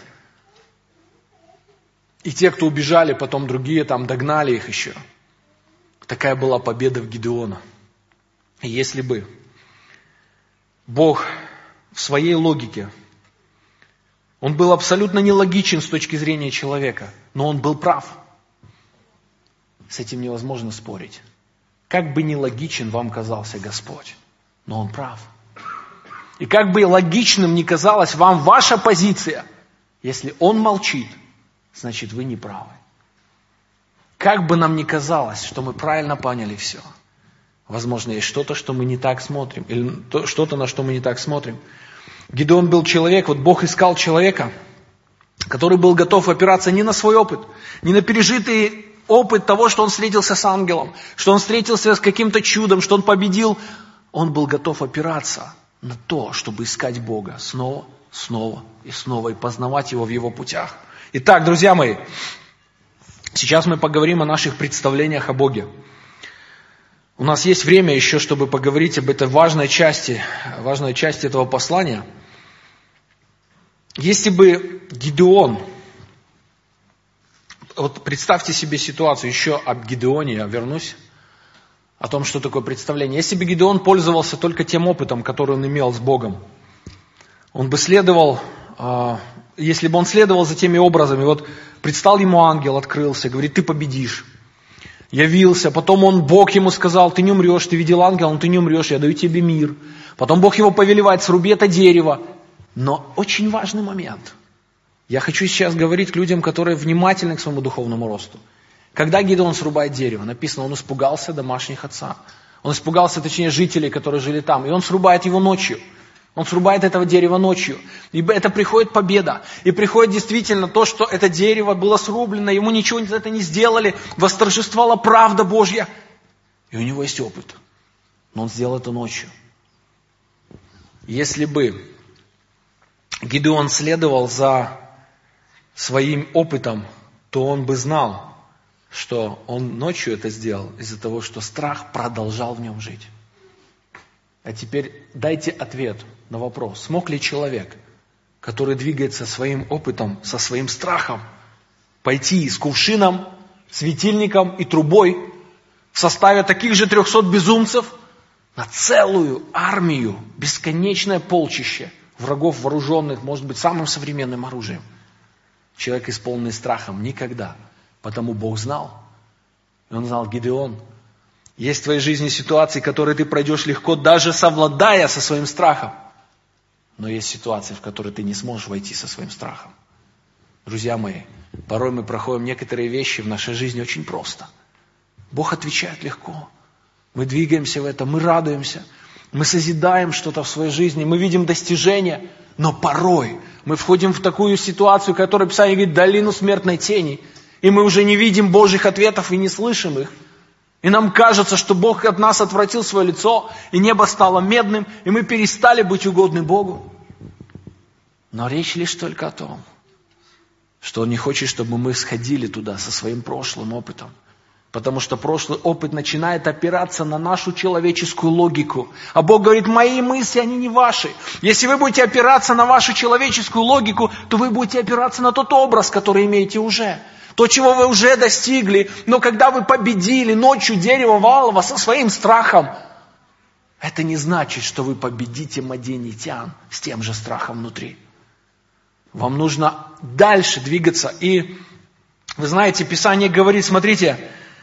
И те, кто убежали, потом другие там догнали их еще. Такая была победа в Гидеона. И если бы Бог в своей логике, Он был абсолютно нелогичен с точки зрения человека, но Он был прав. С этим невозможно спорить. Как бы нелогичен вам казался Господь, но Он прав. И как бы логичным ни казалась вам ваша позиция, если Он молчит, значит вы не правы. Как бы нам ни казалось, что мы правильно поняли все, возможно, есть что-то, что мы не так смотрим, или что-то, на что мы не так смотрим. Гидеон был человек, вот Бог искал человека, который был готов опираться не на свой опыт, не на пережитый опыт того, что он встретился с ангелом, что он встретился с каким-то чудом, что он победил. Он был готов опираться на то, чтобы искать Бога снова, снова и снова, и познавать Его в Его путях. Итак, друзья мои, сейчас мы поговорим о наших представлениях о Боге. У нас есть время еще, чтобы поговорить об этой важной части этого послания. Если бы Гидеон, вот представьте себе ситуацию, еще об Гидеоне я вернусь, о том, что такое представление. Если бы Гидеон пользовался только тем опытом, который он имел с Богом, он бы следовал, если бы он следовал за теми образами, вот предстал ему ангел, открылся, говорит, ты победишь. Явился, потом Бог ему сказал, ты не умрешь, ты видел ангела, но ты не умрешь, я даю тебе мир. Потом Бог его повелевает, сруби это дерево. Но очень важный момент. Я хочу сейчас говорить к людям, которые внимательны к своему духовному росту. Когда Гидеон срубает дерево, написано, он испугался домашних отца. Он испугался, точнее, жителей, которые жили там. И он срубает его ночью. Он срубает этого дерева ночью. И это приходит победа. И приходит действительно то, что это дерево было срублено, ему ничего за это не сделали, восторжествовала правда Божья. И у него есть опыт. Но он сделал это ночью. Если бы Гидеон следовал за своим опытом, то он бы знал, что он ночью это сделал из-за того, что страх продолжал в нем жить. А теперь дайте ответ на вопрос, смог ли человек, который двигается своим опытом, со своим страхом, пойти с кувшином, светильником и трубой в составе таких же 300 безумцев на целую армию, бесконечное полчище врагов вооруженных, может быть, самым современным оружием. Человек, исполненный страхом, никогда. Потому Бог знал. И Он знал, Гидеон, есть в твоей жизни ситуации, которые ты пройдешь легко, даже совладая со своим страхом. Но есть ситуации, в которые ты не сможешь войти со своим страхом. Друзья мои, порой мы проходим некоторые вещи в нашей жизни очень просто. Бог отвечает легко. Мы двигаемся в этом, мы радуемся. Мы созидаем что-то в своей жизни, мы видим достижения. Но порой Мы входим в такую ситуацию, которая Писание говорит, долину смертной тени. И мы уже не видим Божьих ответов и не слышим их. И нам кажется, что Бог от нас отвратил свое лицо, и небо стало медным, и мы перестали быть угодны Богу. Но речь лишь только о том, что Он не хочет, чтобы мы сходили туда со своим прошлым опытом. Потому что прошлый опыт начинает опираться на нашу человеческую логику. А Бог говорит, мои мысли, они не ваши. Если вы будете опираться на вашу человеческую логику, то вы будете опираться на тот образ, который имеете уже. То, чего вы уже достигли. Но когда вы победили ночью дерево валово со своим страхом, это не значит, что вы победите мадианитян с тем же страхом внутри. Вам нужно дальше двигаться. И вы знаете, Писание говорит, смотрите,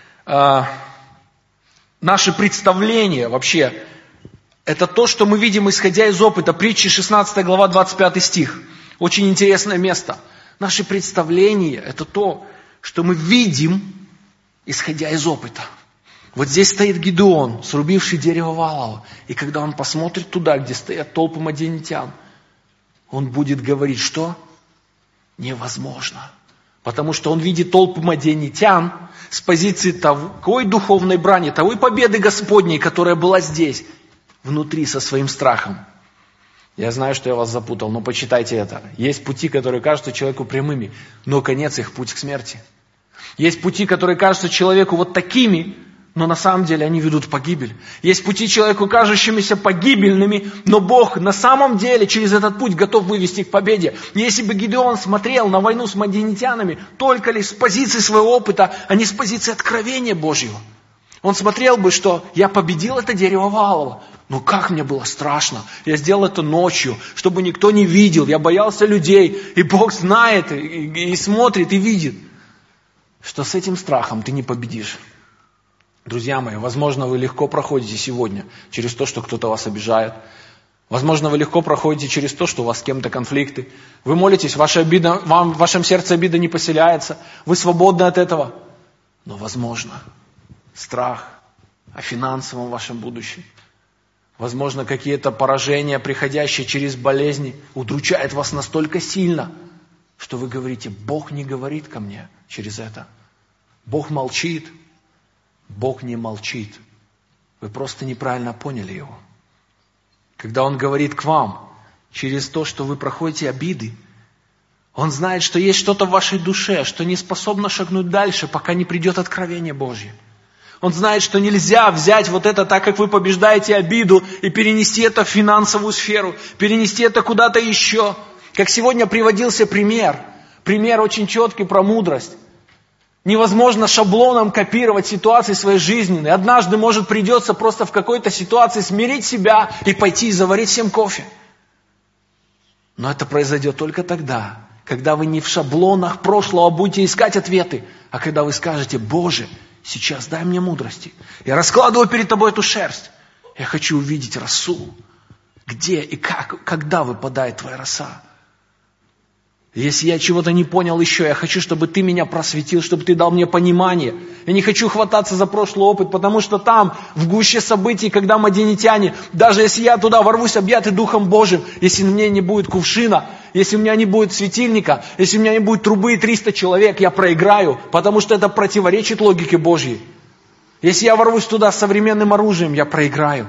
наше представление вообще, это то, что мы видим, исходя из опыта. Притчи 16 глава, 25 стих. Очень интересное место. Наше представление, это то, что мы видим, исходя из опыта. Вот здесь стоит Гидеон, срубивший дерево валово. И когда он посмотрит туда, где стоят толпы мадианитян, он будет говорить, что? Невозможно. Потому что он видит толпы мадианитян с позиции такой духовной брани, той победы Господней, которая была здесь, внутри со своим страхом. Я знаю, что я вас запутал, но почитайте это. Есть пути, которые кажутся человеку прямыми, но конец их путь к смерти. Есть пути, которые кажутся человеку вот такими, но на самом деле они ведут в погибель. Есть пути человеку, кажущимися погибельными, но Бог на самом деле через этот путь готов вывести к победе. Если бы Гидеон смотрел на войну с мадианитянами только лишь с позиции своего опыта, а не с позиции откровения Божьего, он смотрел бы, что я победил это дерево валово. Но как мне было страшно. Я сделал это ночью, чтобы никто не видел. Я боялся людей. И Бог знает, и смотрит, и видит, что с этим страхом ты не победишь. Друзья мои, возможно, вы легко проходите сегодня через то, что кто-то вас обижает. Возможно, вы легко проходите через то, что у вас с кем-то конфликты. Вы молитесь, ваша обида, в вашем сердце обида не поселяется. Вы свободны от этого. Но, возможно, страх о финансовом вашем будущем. Возможно, какие-то поражения, приходящие через болезни, удручают вас настолько сильно, что вы говорите, Бог не говорит ко мне через это. Бог молчит. Бог не молчит. Вы просто неправильно поняли Его. Когда Он говорит к вам через то, что вы проходите обиды, Он знает, что есть что-то в вашей душе, что не способно шагнуть дальше, пока не придет откровение Божье. Он знает, что нельзя взять вот это, так как вы побеждаете обиду, и перенести это в финансовую сферу, перенести это куда-то еще. Как сегодня приводился пример очень четкий про мудрость. Невозможно шаблоном копировать ситуации своей жизненной. Однажды, может, придется просто в какой-то ситуации смирить себя и пойти и заварить всем кофе. Но это произойдет только тогда, когда вы не в шаблонах прошлого будете искать ответы, а когда вы скажете, Боже, сейчас дай мне мудрости. Я раскладываю перед тобой эту шерсть. Я хочу увидеть росу. Где и как, когда выпадает твоя роса. Если я чего-то не понял еще, я хочу, чтобы ты меня просветил, чтобы ты дал мне понимание. Я не хочу хвататься за прошлый опыт, потому что там, в гуще событий, когда мадианитяне, даже если я туда ворвусь, объятый Духом Божьим, если у меня не будет кувшина, если у меня не будет светильника, если у меня не будет трубы и 300 человек, я проиграю, потому что это противоречит логике Божьей. Если я ворвусь туда с современным оружием, я проиграю.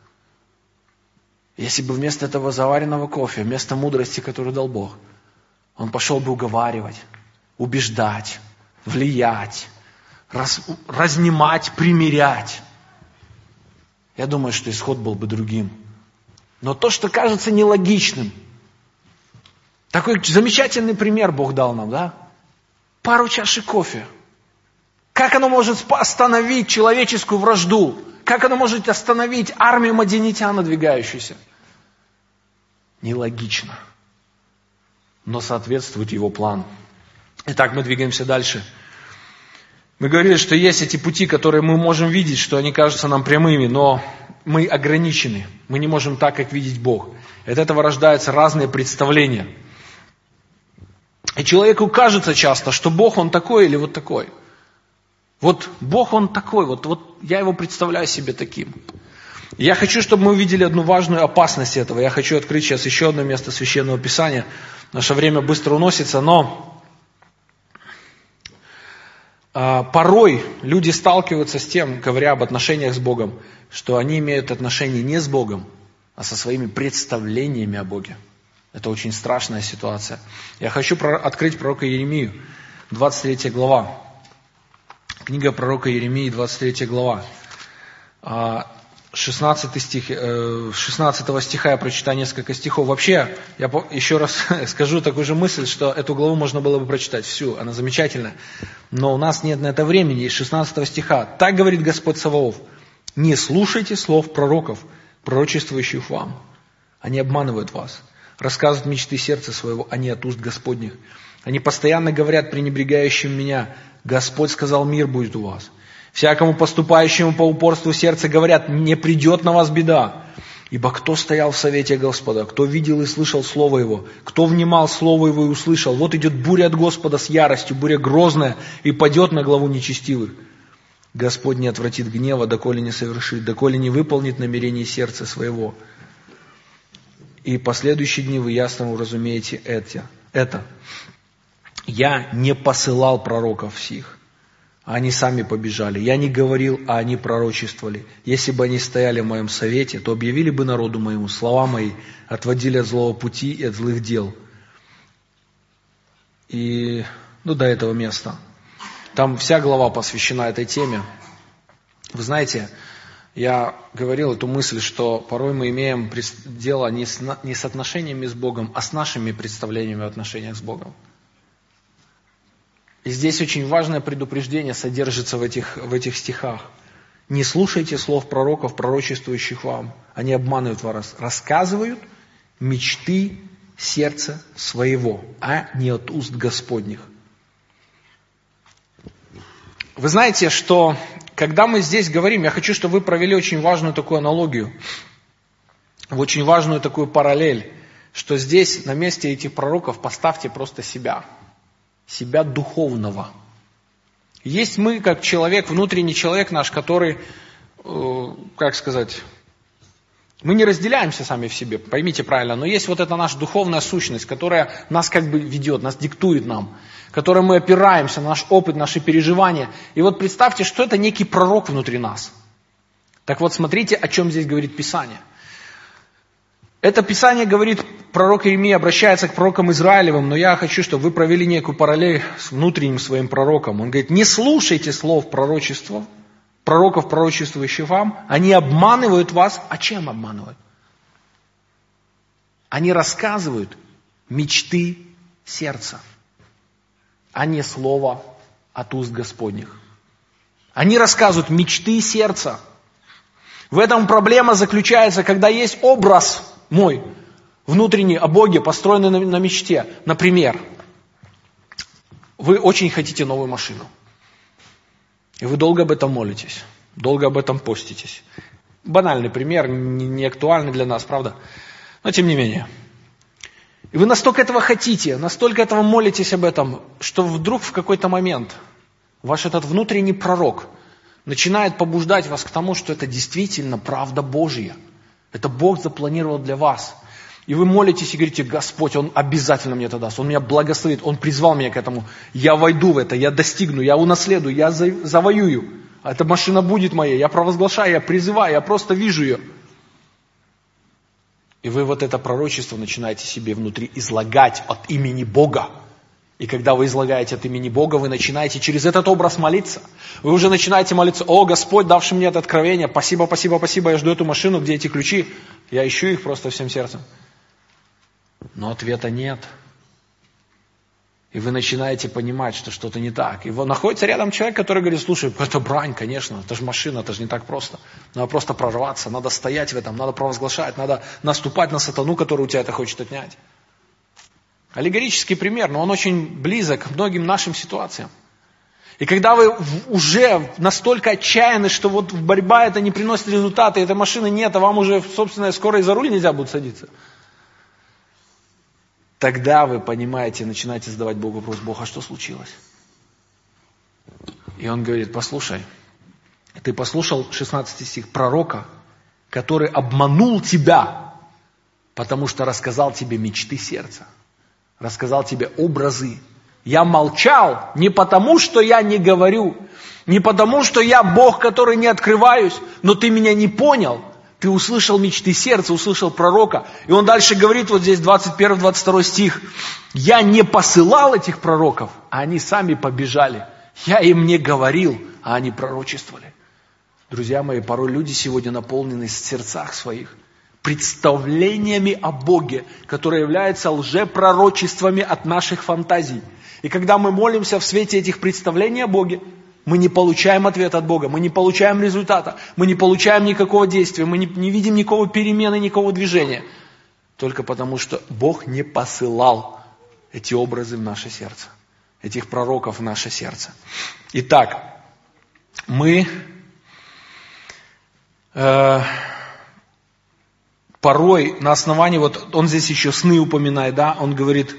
Если бы вместо этого заваренного кофе, вместо мудрости, которую дал Бог, он пошел бы уговаривать, убеждать, влиять, разнимать, примирять. Я думаю, что исход был бы другим. Но то, что кажется нелогичным, такой замечательный пример Бог дал нам, да? Пару чашек кофе. Как оно может остановить человеческую вражду? Как оно может остановить армию мадианитян надвигающуюся? Нелогично. Но соответствует Его плану. Итак, мы двигаемся дальше. Мы говорили, что есть эти пути, которые мы можем видеть, что они кажутся нам прямыми, но мы ограничены. Мы не можем так, как видеть Бог. И от этого рождаются разные представления. И человеку кажется часто, что Бог, Он такой или вот такой. Вот Бог, Он такой, вот я Его представляю себе таким. Я хочу, чтобы мы увидели одну важную опасность этого. Я хочу открыть сейчас еще одно место Священного Писания. Наше время быстро уносится, но порой люди сталкиваются с тем, говоря об отношениях с Богом, что они имеют отношения не с Богом, а со своими представлениями о Боге. Это очень страшная ситуация. Я хочу открыть пророка Иеремию, 23 глава. Книга пророка Иеремии, 23 глава. 16 стиха я прочитаю несколько стихов. Вообще, я еще раз скажу такую же мысль, что эту главу можно было бы прочитать всю, она замечательная. Но у нас нет на это времени. Из 16 стиха. «Так говорит Господь Саваоф, не слушайте слов пророков, пророчествующих вам. Они обманывают вас, рассказывают мечты сердца своего, а не от уст Господних. Они постоянно говорят пренебрегающим меня, Господь сказал, мир будет у вас. Всякому поступающему по упорству сердца говорят, не придет на вас беда. Ибо кто стоял в совете Господа, кто видел и слышал Слово Его, кто внимал Слову Его и услышал, вот идет буря от Господа с яростью, буря грозная, и падет на главу нечестивых. Господь не отвратит гнева, доколе не совершит, доколе не выполнит намерение сердца своего. И последующие дни вы ясно уразумеете это. Я не посылал пророков сих, а они сами побежали. Я не говорил, а они пророчествовали. Если бы они стояли в моем совете, то объявили бы народу моему слова мои, отводили от злого пути и от злых дел». И до этого места. Там вся глава посвящена этой теме. Вы знаете, я говорил эту мысль, что порой мы имеем дело не с отношениями с Богом, а с нашими представлениями о отношениях с Богом. И здесь очень важное предупреждение содержится в этих стихах. Не слушайте слов пророков, пророчествующих вам. Они обманывают вас, рассказывают мечты сердца своего, а не от уст Господних. Вы знаете, что когда мы здесь говорим, я хочу, чтобы вы провели очень важную такую аналогию, очень важную такую параллель, что здесь на месте этих пророков поставьте просто себя духовного. Есть мы, как человек, внутренний человек наш, который, мы не разделяемся сами в себе, поймите правильно, но есть вот эта наша духовная сущность, которая нас как бы ведет, нас диктует нам, которой мы опираемся, наш опыт, наши переживания. И вот представьте, что это некий пророк внутри нас. Так вот, смотрите, о чем здесь говорит Писание. Это Писание говорит, пророк Иеремия обращается к пророкам Израилевым, но я хочу, чтобы вы провели некую параллель с внутренним своим пророком. Он говорит, не слушайте слов пророков, пророчествующих вам, они обманывают вас. А чем обманывают? Они рассказывают мечты сердца, а не слово от уст Господних. Они рассказывают мечты сердца. В этом проблема заключается, когда есть образ мой внутренний о Боге, построенный на мечте. Например, вы очень хотите новую машину. И вы долго об этом молитесь, долго об этом поститесь. Банальный пример, не актуальный для нас, правда? Но тем не менее. И вы настолько этого хотите, настолько этого молитесь об этом, что вдруг в какой-то момент ваш этот внутренний пророк начинает побуждать вас к тому, что это действительно правда Божья. Это Бог запланировал для вас. И вы молитесь и говорите, Господь, Он обязательно мне это даст, Он меня благословит, Он призвал меня к этому. Я войду в это, я достигну, я унаследую, я завоюю. Эта машина будет моей, я провозглашаю, я призываю, я просто вижу ее. И вы вот это пророчество начинаете себе внутри излагать от имени Бога. И когда вы излагаете от имени Бога, вы начинаете через этот образ молиться. Вы уже начинаете молиться, о, Господь, давший мне это откровение, спасибо, спасибо, спасибо, я жду эту машину, где эти ключи? Я ищу их просто всем сердцем. Но ответа нет. И вы начинаете понимать, что что-то не так. И находится рядом человек, который говорит, слушай, это брань, конечно, это же машина, это же не так просто. Надо просто прорваться, надо стоять в этом, надо провозглашать, надо наступать на сатану, который у тебя это хочет отнять. Аллегорический пример, но он очень близок к многим нашим ситуациям. И когда вы уже настолько отчаяны, что вот борьба это не приносит результата, и этой машины нет, а вам уже, собственно, скоро и за руль нельзя будет садиться, тогда вы понимаете, начинаете задавать Богу вопрос, Бог, а что случилось? И Он говорит, послушай, ты послушал 16 стих пророка, который обманул тебя, потому что рассказал тебе мечты сердца, рассказал тебе образы. Я молчал не потому, что я не говорю, не потому, что я Бог, который не открываюсь, но ты меня не понял. Ты услышал мечты сердца, услышал пророка. И он дальше говорит, вот здесь 21-22 стих. Я не посылал этих пророков, а они сами побежали. Я им не говорил, а они пророчествовали. Друзья мои, порой люди сегодня наполнены в сердцах своих представлениями о Боге, которые являются лжепророчествами от наших фантазий. И когда мы молимся в свете этих представлений о Боге, мы не получаем ответа от Бога, мы не получаем результата, мы не получаем никакого действия, мы не видим никакого перемены, никакого движения. Только потому, что Бог не посылал эти образы в наше сердце, этих пророков в наше сердце. Итак, мы порой на основании, вот он здесь еще сны упоминает, да, он говорит,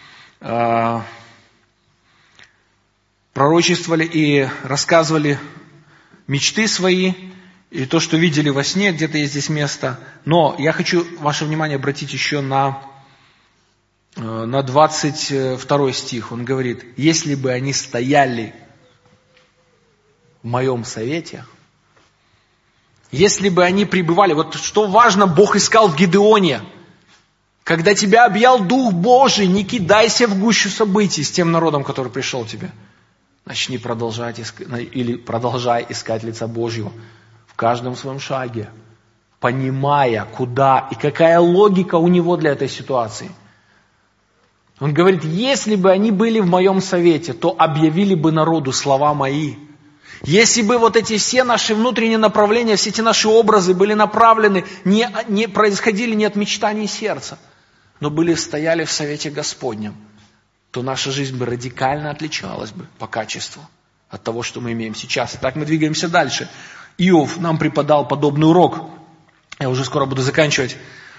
пророчествовали и рассказывали мечты свои, и то, что видели во сне, где-то есть здесь место. Но я хочу ваше внимание обратить еще на 22 стих. Он говорит, если бы они стояли в моем совете, если бы они пребывали, вот что важно, Бог искал в Гидеоне, когда тебя объял Дух Божий, не кидайся в гущу событий с тем народом, который пришел к тебе. Начни продолжай искать лица Божьего в каждом своем шаге, понимая, куда и какая логика у него для этой ситуации. Он говорит, если бы они были в моем совете, то объявили бы народу слова мои. Если бы вот эти все наши внутренние направления, все эти наши образы были направлены, не происходили не от мечтаний сердца, но стояли в совете Господнем, то наша жизнь бы радикально отличалась бы по качеству от того, что мы имеем сейчас. Итак, мы двигаемся дальше. Иов нам преподал подобный урок. Я уже скоро буду заканчивать.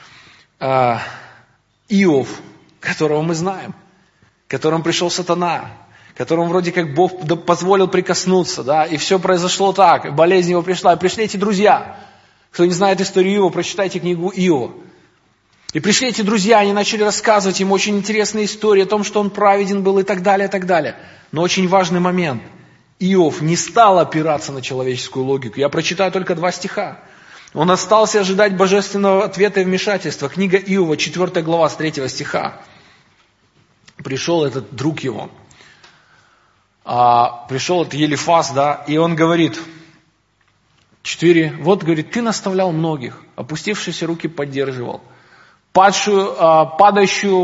Иов, которого мы знаем, к которому пришел сатана, которому вроде как Бог позволил прикоснуться, да, и все произошло так, и болезнь его пришла, и пришли эти друзья. Кто не знает историю Иова, прочитайте книгу Иова. И пришли эти друзья, они начали рассказывать ему очень интересные истории о том, что он праведен был и так далее, и так далее. Но очень важный момент. Иов не стал опираться на человеческую логику. Я прочитаю только 2 стиха. Он остался ожидать божественного ответа и вмешательства. Книга Иова, 4 глава, с 3 стиха. Пришел этот друг его. Пришел этот Елифаз, да, и он говорит, 4, вот, говорит, ты наставлял многих, опустившиеся руки поддерживал. Падающую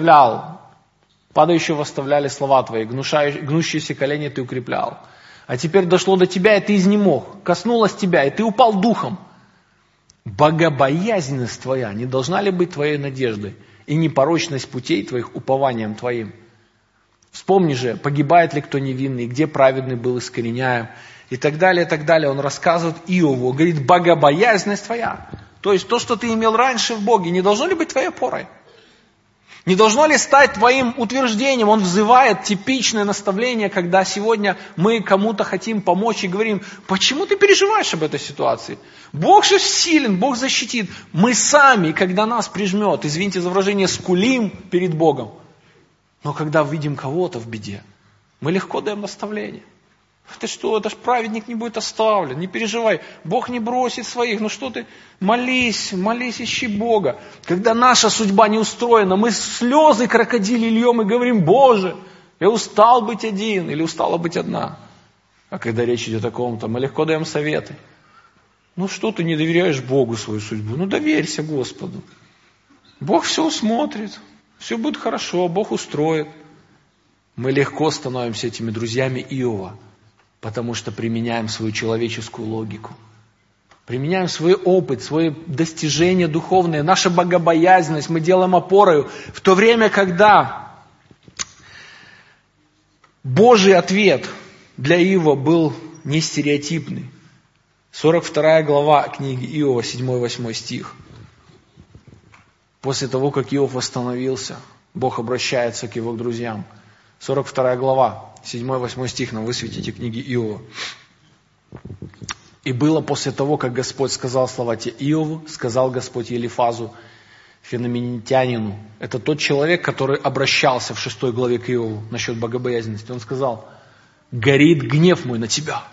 восставляли слова твои, гнущиеся колени ты укреплял. А теперь дошло до тебя, и ты изнемог, коснулось тебя, и ты упал духом. Богобоязненность твоя не должна ли быть твоей надеждой, и непорочность путей твоих упованием твоим? Вспомни же, погибает ли кто невинный, где праведный был искореняем, и так далее, и так далее. Он рассказывает Иову, говорит, богобоязненность твоя. То есть то, что ты имел раньше в Боге, не должно ли быть твоей опорой? Не должно ли стать твоим утверждением? Он взывает типичное наставление, когда сегодня мы кому-то хотим помочь и говорим, почему ты переживаешь об этой ситуации? Бог же силен, Бог защитит. Мы сами, когда нас прижмет, извините за выражение, скулим перед Богом. Но когда видим кого-то в беде, мы легко даем наставление. Ты что, это ж праведник не будет оставлен, не переживай, Бог не бросит своих, ну что ты, молись, ищи Бога. Когда наша судьба не устроена, мы слезы крокодили льем и говорим, Боже, я устал быть один или устала быть одна. А когда речь идет о ком-то, мы легко даем советы. Ну что ты не доверяешь Богу свою судьбу? Ну доверься Господу. Бог все усмотрит, все будет хорошо, Бог устроит. Мы легко становимся этими друзьями Иова. Потому что применяем свою человеческую логику. Применяем свой опыт, свои достижения духовные, наша богобоязненность мы делаем опорою. В то время, когда Божий ответ для Иова был не стереотипный. 42 глава книги Иова, 7-8 стих. После того, как Иов восстановился, Бог обращается к его друзьям. 42 глава. 7-8 стих нам высветите книги Иова. И было после того, как Господь сказал слова те Иову, сказал Господь Елифазу, феноменитянину. Это тот человек, который обращался в 6 главе к Иову насчет богобоязненности. Он сказал: горит гнев мой на тебя.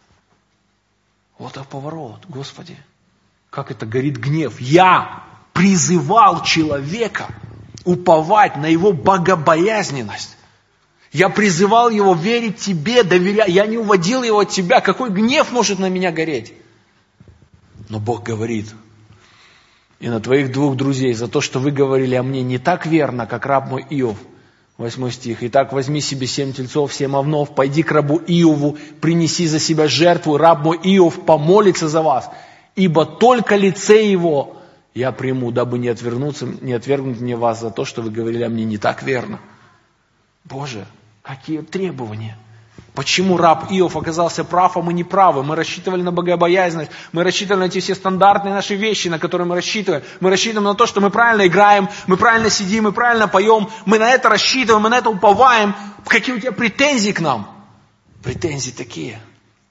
Вот так поворот, Господи. Как это горит гнев? Я призывал человека уповать на его богобоязненность. Я призывал его верить тебе, доверять. Я не уводил его от тебя. Какой гнев может на меня гореть? Но Бог говорит: и на твоих 2 друзей за то, что вы говорили о мне не так верно, как раб мой Иов. 8 стих. Итак, возьми себе 7 тельцов, 7 овнов, пойди к рабу Иову, принеси за себя жертву, раб мой Иов помолится за вас, ибо только лице его я приму, дабы не отвергнуть мне вас за то, что вы говорили о мне не так верно. Боже, какие требования! Почему раб Иов оказался прав, а мы не правы? Мы рассчитывали на богобоязненность, мы рассчитывали на эти все стандартные наши вещи, на которые мы рассчитываем. Мы рассчитываем на то, что мы правильно играем, мы правильно сидим, мы правильно поем. Мы на это рассчитываем, мы на это уповаем. Какие у тебя претензии к нам? Претензии такие,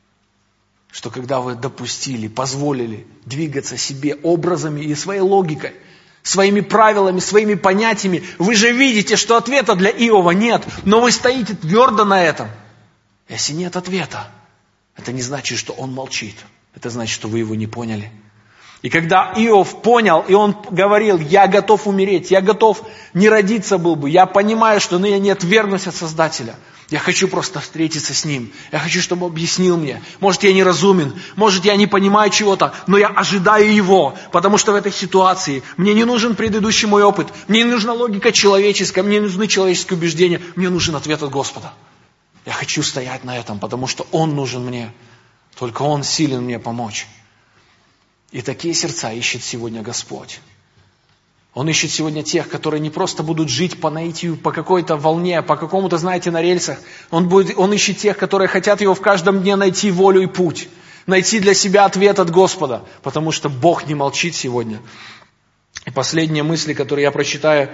что когда вы допустили, позволили двигаться себе образами и своей логикой, своими правилами, своими понятиями, вы же видите, что ответа для Иова нет, но вы стоите твердо на этом. Если нет ответа, это не значит, что он молчит. Это значит, что вы его не поняли. И когда Иов понял, и он говорил: я готов умереть, я готов не родиться был бы, я понимаю, что я не отвергнусь от Создателя. Я хочу просто встретиться с Ним. Я хочу, чтобы Он объяснил мне. Может, я неразумен, может, я не понимаю чего-то, но я ожидаю Его, потому что в этой ситуации мне не нужен предыдущий мой опыт, мне не нужна логика человеческая, мне не нужны человеческие убеждения, мне нужен ответ от Господа. Я хочу стоять на этом, потому что Он нужен мне. Только Он силен мне помочь. И такие сердца ищет сегодня Господь. Он ищет сегодня тех, которые не просто будут жить по наитию, по какой-то волне, по какому-то, знаете, на рельсах. Он ищет тех, которые хотят Его в каждом дне найти волю и путь. Найти для себя ответ от Господа. Потому что Бог не молчит сегодня. И последние мысли, которые я прочитаю,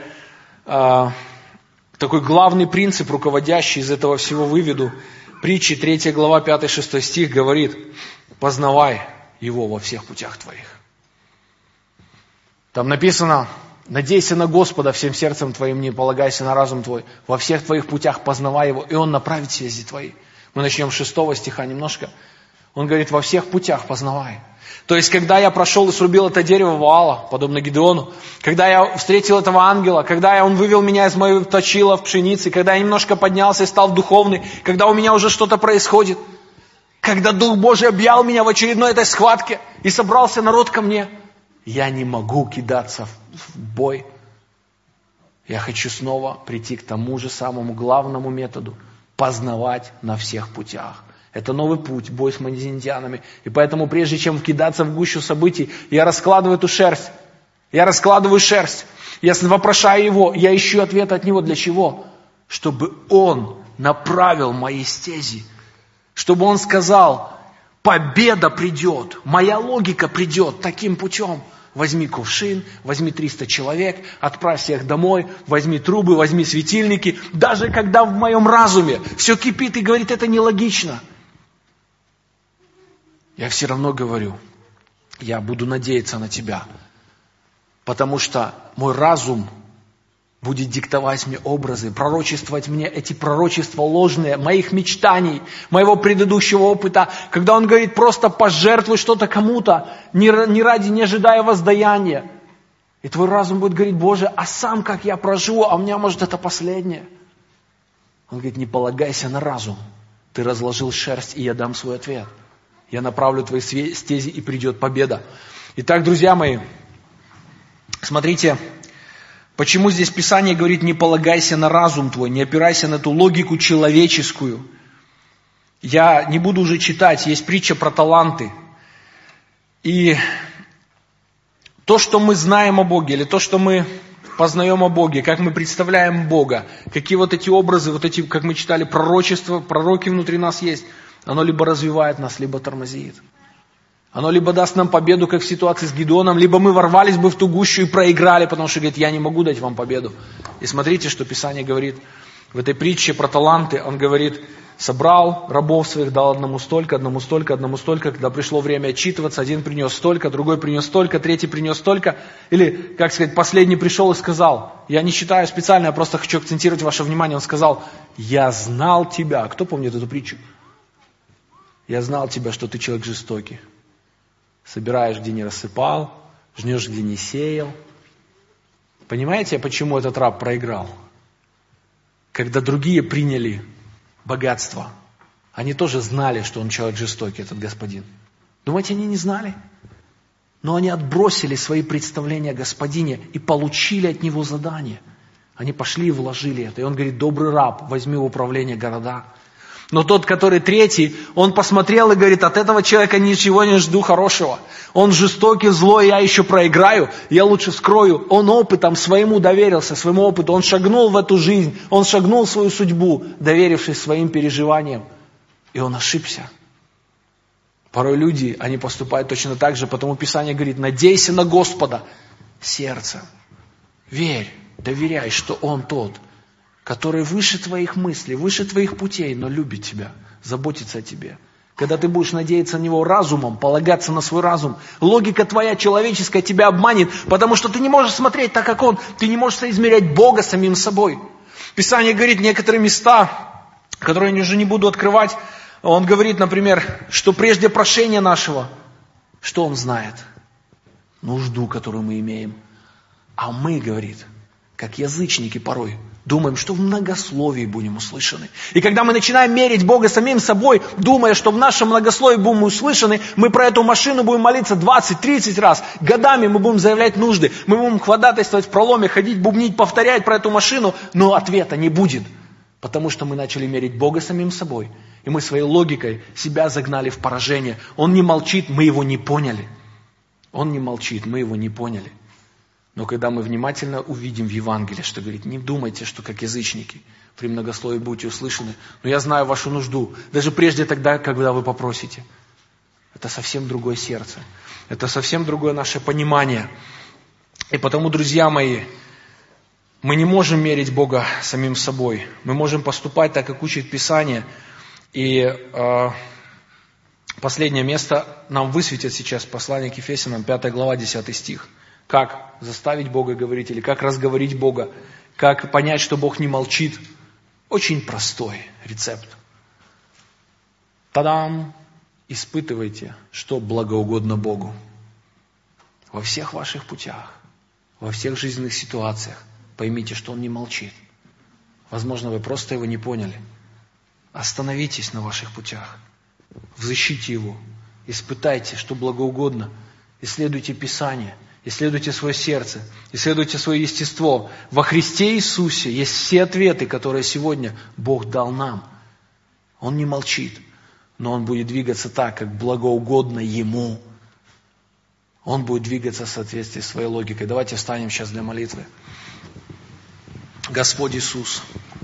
такой главный принцип, руководящий из этого всего выведу. Притчи 3 глава 5-6 стих говорит: познавай Его во всех путях твоих. Там написано: надейся на Господа всем сердцем твоим, не полагайся на разум твой. Во всех твоих путях познавай Его, и Он направит стези твои. Мы начнем с 6 стиха немножко. Он говорит: во всех путях познавай. То есть, когда я прошел и срубил это дерево Ваала, подобно Гидеону, когда я встретил этого ангела, когда он вывел меня из моего точила в пшенице, когда я немножко поднялся и стал духовный, когда у меня уже что-то происходит, когда Дух Божий объял меня в очередной этой схватке и собрался народ ко мне, я не могу кидаться в бой. Я хочу снова прийти к тому же самому главному методу – познавать на всех путях. Это новый путь, бой с мадианитянами. И поэтому, прежде чем кидаться в гущу событий, я раскладываю эту шерсть. Я раскладываю шерсть. Я вопрошаю Его, я ищу ответ от Него. Для чего? Чтобы Он направил мои стези. Чтобы Он сказал: победа придет, моя логика придет таким путем. Возьми кувшин, возьми 300 человек, отправь всех домой, возьми трубы, возьми светильники. Даже когда в моем разуме все кипит и говорит: это нелогично. Я все равно говорю: я буду надеяться на Тебя. Потому что мой разум будет диктовать мне образы, пророчествовать мне эти пророчества ложные, моих мечтаний, моего предыдущего опыта. Когда он говорит: просто пожертвуй что-то кому-то, не ожидая воздаяния. И твой разум будет говорить: Боже, а сам как я проживу, а у меня, может, это последнее. Он говорит: не полагайся на разум. Ты разложил шерсть, и я дам свой ответ. Я направлю твои стези, и придет победа. Итак, друзья мои, смотрите, почему здесь Писание говорит: не полагайся на разум твой, не опирайся на ту логику человеческую. Я не буду уже читать, есть притча про таланты. И то, что мы знаем о Боге, или то, что мы познаем о Боге, как мы представляем Бога, какие вот эти образы, вот эти, как мы читали, пророчества, пророки внутри нас есть, оно либо развивает нас, либо тормозит. Оно либо даст нам победу, как в ситуации с Гидеоном, либо мы ворвались бы в ту гущу и проиграли, потому что говорит: я не могу дать вам победу. И смотрите, что Писание говорит в этой притче про таланты. Он говорит: собрал рабов своих, дал одному столько, одному столько, одному столько. Когда пришло время отчитываться, один принес столько, другой принес столько, третий принес столько. Или, как сказать, последний пришел и сказал, я не считаю специально, я просто хочу акцентировать ваше внимание, он сказал, я знал тебя. Кто помнит эту притчу? Я знал тебя, что ты человек жестокий. Собираешь, где не рассыпал, жнешь, где не сеял. Понимаете, почему этот раб проиграл? Когда другие приняли богатство, они тоже знали, что он человек жестокий, этот господин. Думаете, они не знали? Но они отбросили свои представления о господине и получили от него задание. Они пошли и вложили это. И он говорит, добрый раб, возьми в управление города. Но тот, который третий, он посмотрел и говорит, от этого человека ничего не жду хорошего. Он жестокий, злой, я еще проиграю, я лучше скрою. Он опытом своему доверился, своему опыту. Он шагнул в эту жизнь, он шагнул в свою судьбу, доверившись своим переживаниям. И он ошибся. Порой люди, они поступают точно так же, потому Писание говорит, надейся на Господа сердцем. Верь, доверяй, что Он тот, который выше твоих мыслей, выше твоих путей, но любит тебя, заботится о тебе. Когда ты будешь надеяться на Него разумом, полагаться на свой разум, логика твоя человеческая тебя обманет, потому что ты не можешь смотреть так, как Он, ты не можешь соизмерять Бога самим собой. Писание говорит некоторые места, которые я уже не буду открывать, он говорит, например, что прежде прошения нашего, что Он знает? Нужду, которую мы имеем. А мы, говорит, как язычники порой, думаем, что в многословии будем услышаны. И когда мы начинаем мерить Бога самим собой, думая, что в нашем многословии будем услышаны, мы про эту машину будем молиться 20-30 раз. Годами мы будем заявлять нужды. Мы будем ходатайствовать в проломе, ходить, бубнить, повторять про эту машину, но ответа не будет. Потому что мы начали мерить Бога самим собой. И мы своей логикой себя загнали в поражение. Он не молчит, мы его не поняли. Он не молчит, мы его не поняли. Но когда мы внимательно увидим в Евангелии, что говорит, не думайте, что как язычники, при многословии будете услышаны, но я знаю вашу нужду, даже прежде тогда, когда вы попросите. Это совсем другое сердце, это совсем другое наше понимание. И потому, друзья мои, мы не можем мерить Бога самим собой, мы можем поступать так, как учит Писание. И последнее место нам высветит сейчас послание к Ефесянам, 5 глава, 10 стих. Как заставить Бога говорить, или как разговорить Бога, как понять, что Бог не молчит. Очень простой рецепт. Та-дам! Испытывайте, что благоугодно Богу. Во всех ваших путях, во всех жизненных ситуациях поймите, что Он не молчит. Возможно, вы просто Его не поняли. Остановитесь на ваших путях, взыщите Его, испытайте, что благоугодно, исследуйте Писание, исследуйте свое сердце, исследуйте свое естество. Во Христе Иисусе есть все ответы, которые сегодня Бог дал нам. Он не молчит, но Он будет двигаться так, как благоугодно Ему. Он будет двигаться в соответствии с своей логикой. Давайте встанем сейчас для молитвы. Господь Иисус,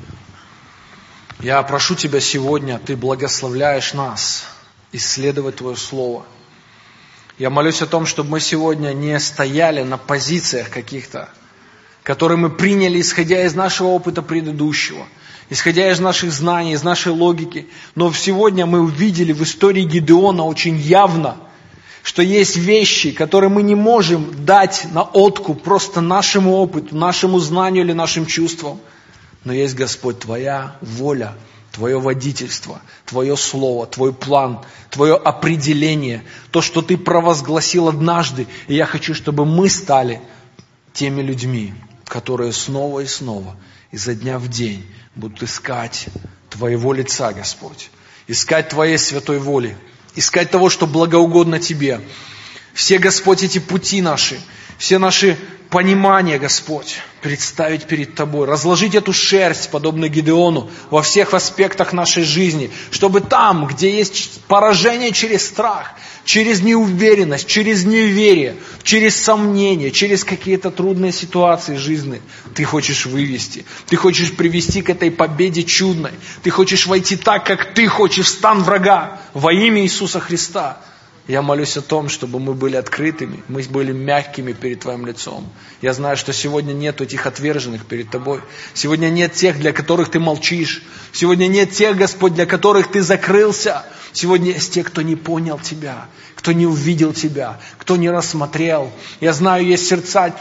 я прошу Тебя сегодня, Ты благословляешь нас исследовать Твое Слово. Я молюсь о том, чтобы мы сегодня не стояли на позициях каких-то, которые мы приняли, исходя из нашего опыта предыдущего, исходя из наших знаний, из нашей логики. Но сегодня мы увидели в истории Гидеона очень явно, что есть вещи, которые мы не можем дать на откуп просто нашему опыту, нашему знанию или нашим чувствам. Но есть, Господь, Твоя воля, Твое водительство, Твое Слово, Твой план, Твое определение, то, что Ты провозгласил однажды. И я хочу, чтобы мы стали теми людьми, которые снова и снова, изо дня в день будут искать Твоего лица, Господь. Искать Твоей святой воли. Искать того, что благоугодно Тебе. Все, Господь, эти пути наши, все наши понимания, Господь, представить перед Тобой, разложить эту шерсть, подобно Гидеону, во всех аспектах нашей жизни, чтобы там, где есть поражение через страх, через неуверенность, через неверие, через сомнения, через какие-то трудные ситуации жизненные, Ты хочешь вывести, Ты хочешь привести к этой победе чудной, Ты хочешь войти так, как Ты хочешь в стан врага во имя Иисуса Христа. Я молюсь о том, чтобы мы были открытыми, мы были мягкими перед Твоим лицом. Я знаю, что сегодня нет этих отверженных перед Тобой. Сегодня нет тех, для которых Ты молчишь. Сегодня нет тех, Господь, для которых Ты закрылся. Сегодня есть те, кто не понял Тебя, кто не увидел Тебя, кто не рассмотрел. Я знаю, есть сердца,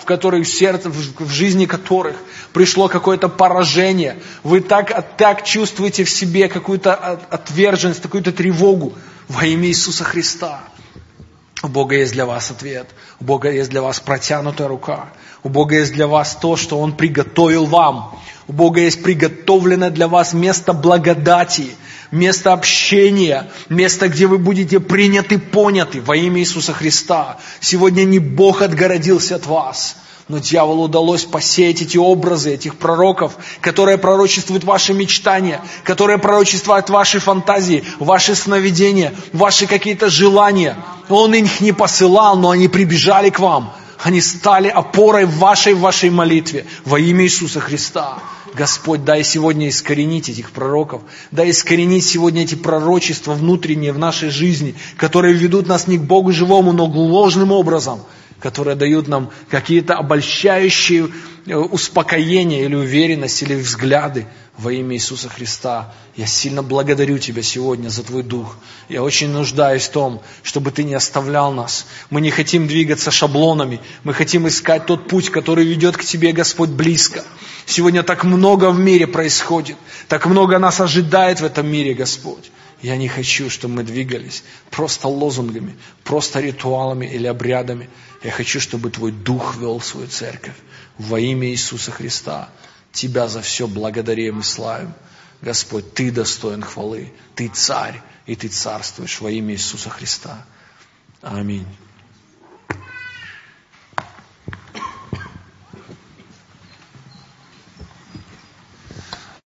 в жизни которых пришло какое-то поражение. Вы так чувствуете в себе какую-то отверженность, какую-то тревогу. Во имя Иисуса Христа. У Бога есть для вас ответ. У Бога есть для вас протянутая рука. У Бога есть для вас то, что Он приготовил вам. У Бога есть приготовлено для вас место благодати, место общения, место, где вы будете приняты, поняты во имя Иисуса Христа. Сегодня не Бог отгородился от вас, но дьяволу удалось посеять эти образы, этих пророков, которые пророчествуют ваши мечтания, которые пророчествуют ваши фантазии, ваши сновидения, ваши какие-то желания. Он их не посылал, но они прибежали к вам. Они стали опорой в вашей молитве во имя Иисуса Христа. Господь, дай сегодня искоренить этих пророков, дай искоренить сегодня эти пророчества внутренние в нашей жизни, которые ведут нас не к Богу живому, но ложным образом, которые дают нам какие-то обольщающие успокоения или уверенность, или взгляды во имя Иисуса Христа. Я сильно благодарю Тебя сегодня за Твой Дух. Я очень нуждаюсь в том, чтобы Ты не оставлял нас. Мы не хотим двигаться шаблонами. Мы хотим искать тот путь, который ведет к Тебе, Господь, близко. Сегодня так много в мире происходит. Так много нас ожидает в этом мире, Господь. Я не хочу, чтобы мы двигались просто лозунгами, просто ритуалами или обрядами. Я хочу, чтобы Твой Дух вел свою церковь. Во имя Иисуса Христа. Тебя за все благодарим и славим. Господь, Ты достоин хвалы. Ты царь, и Ты царствуешь во имя Иисуса Христа. Аминь.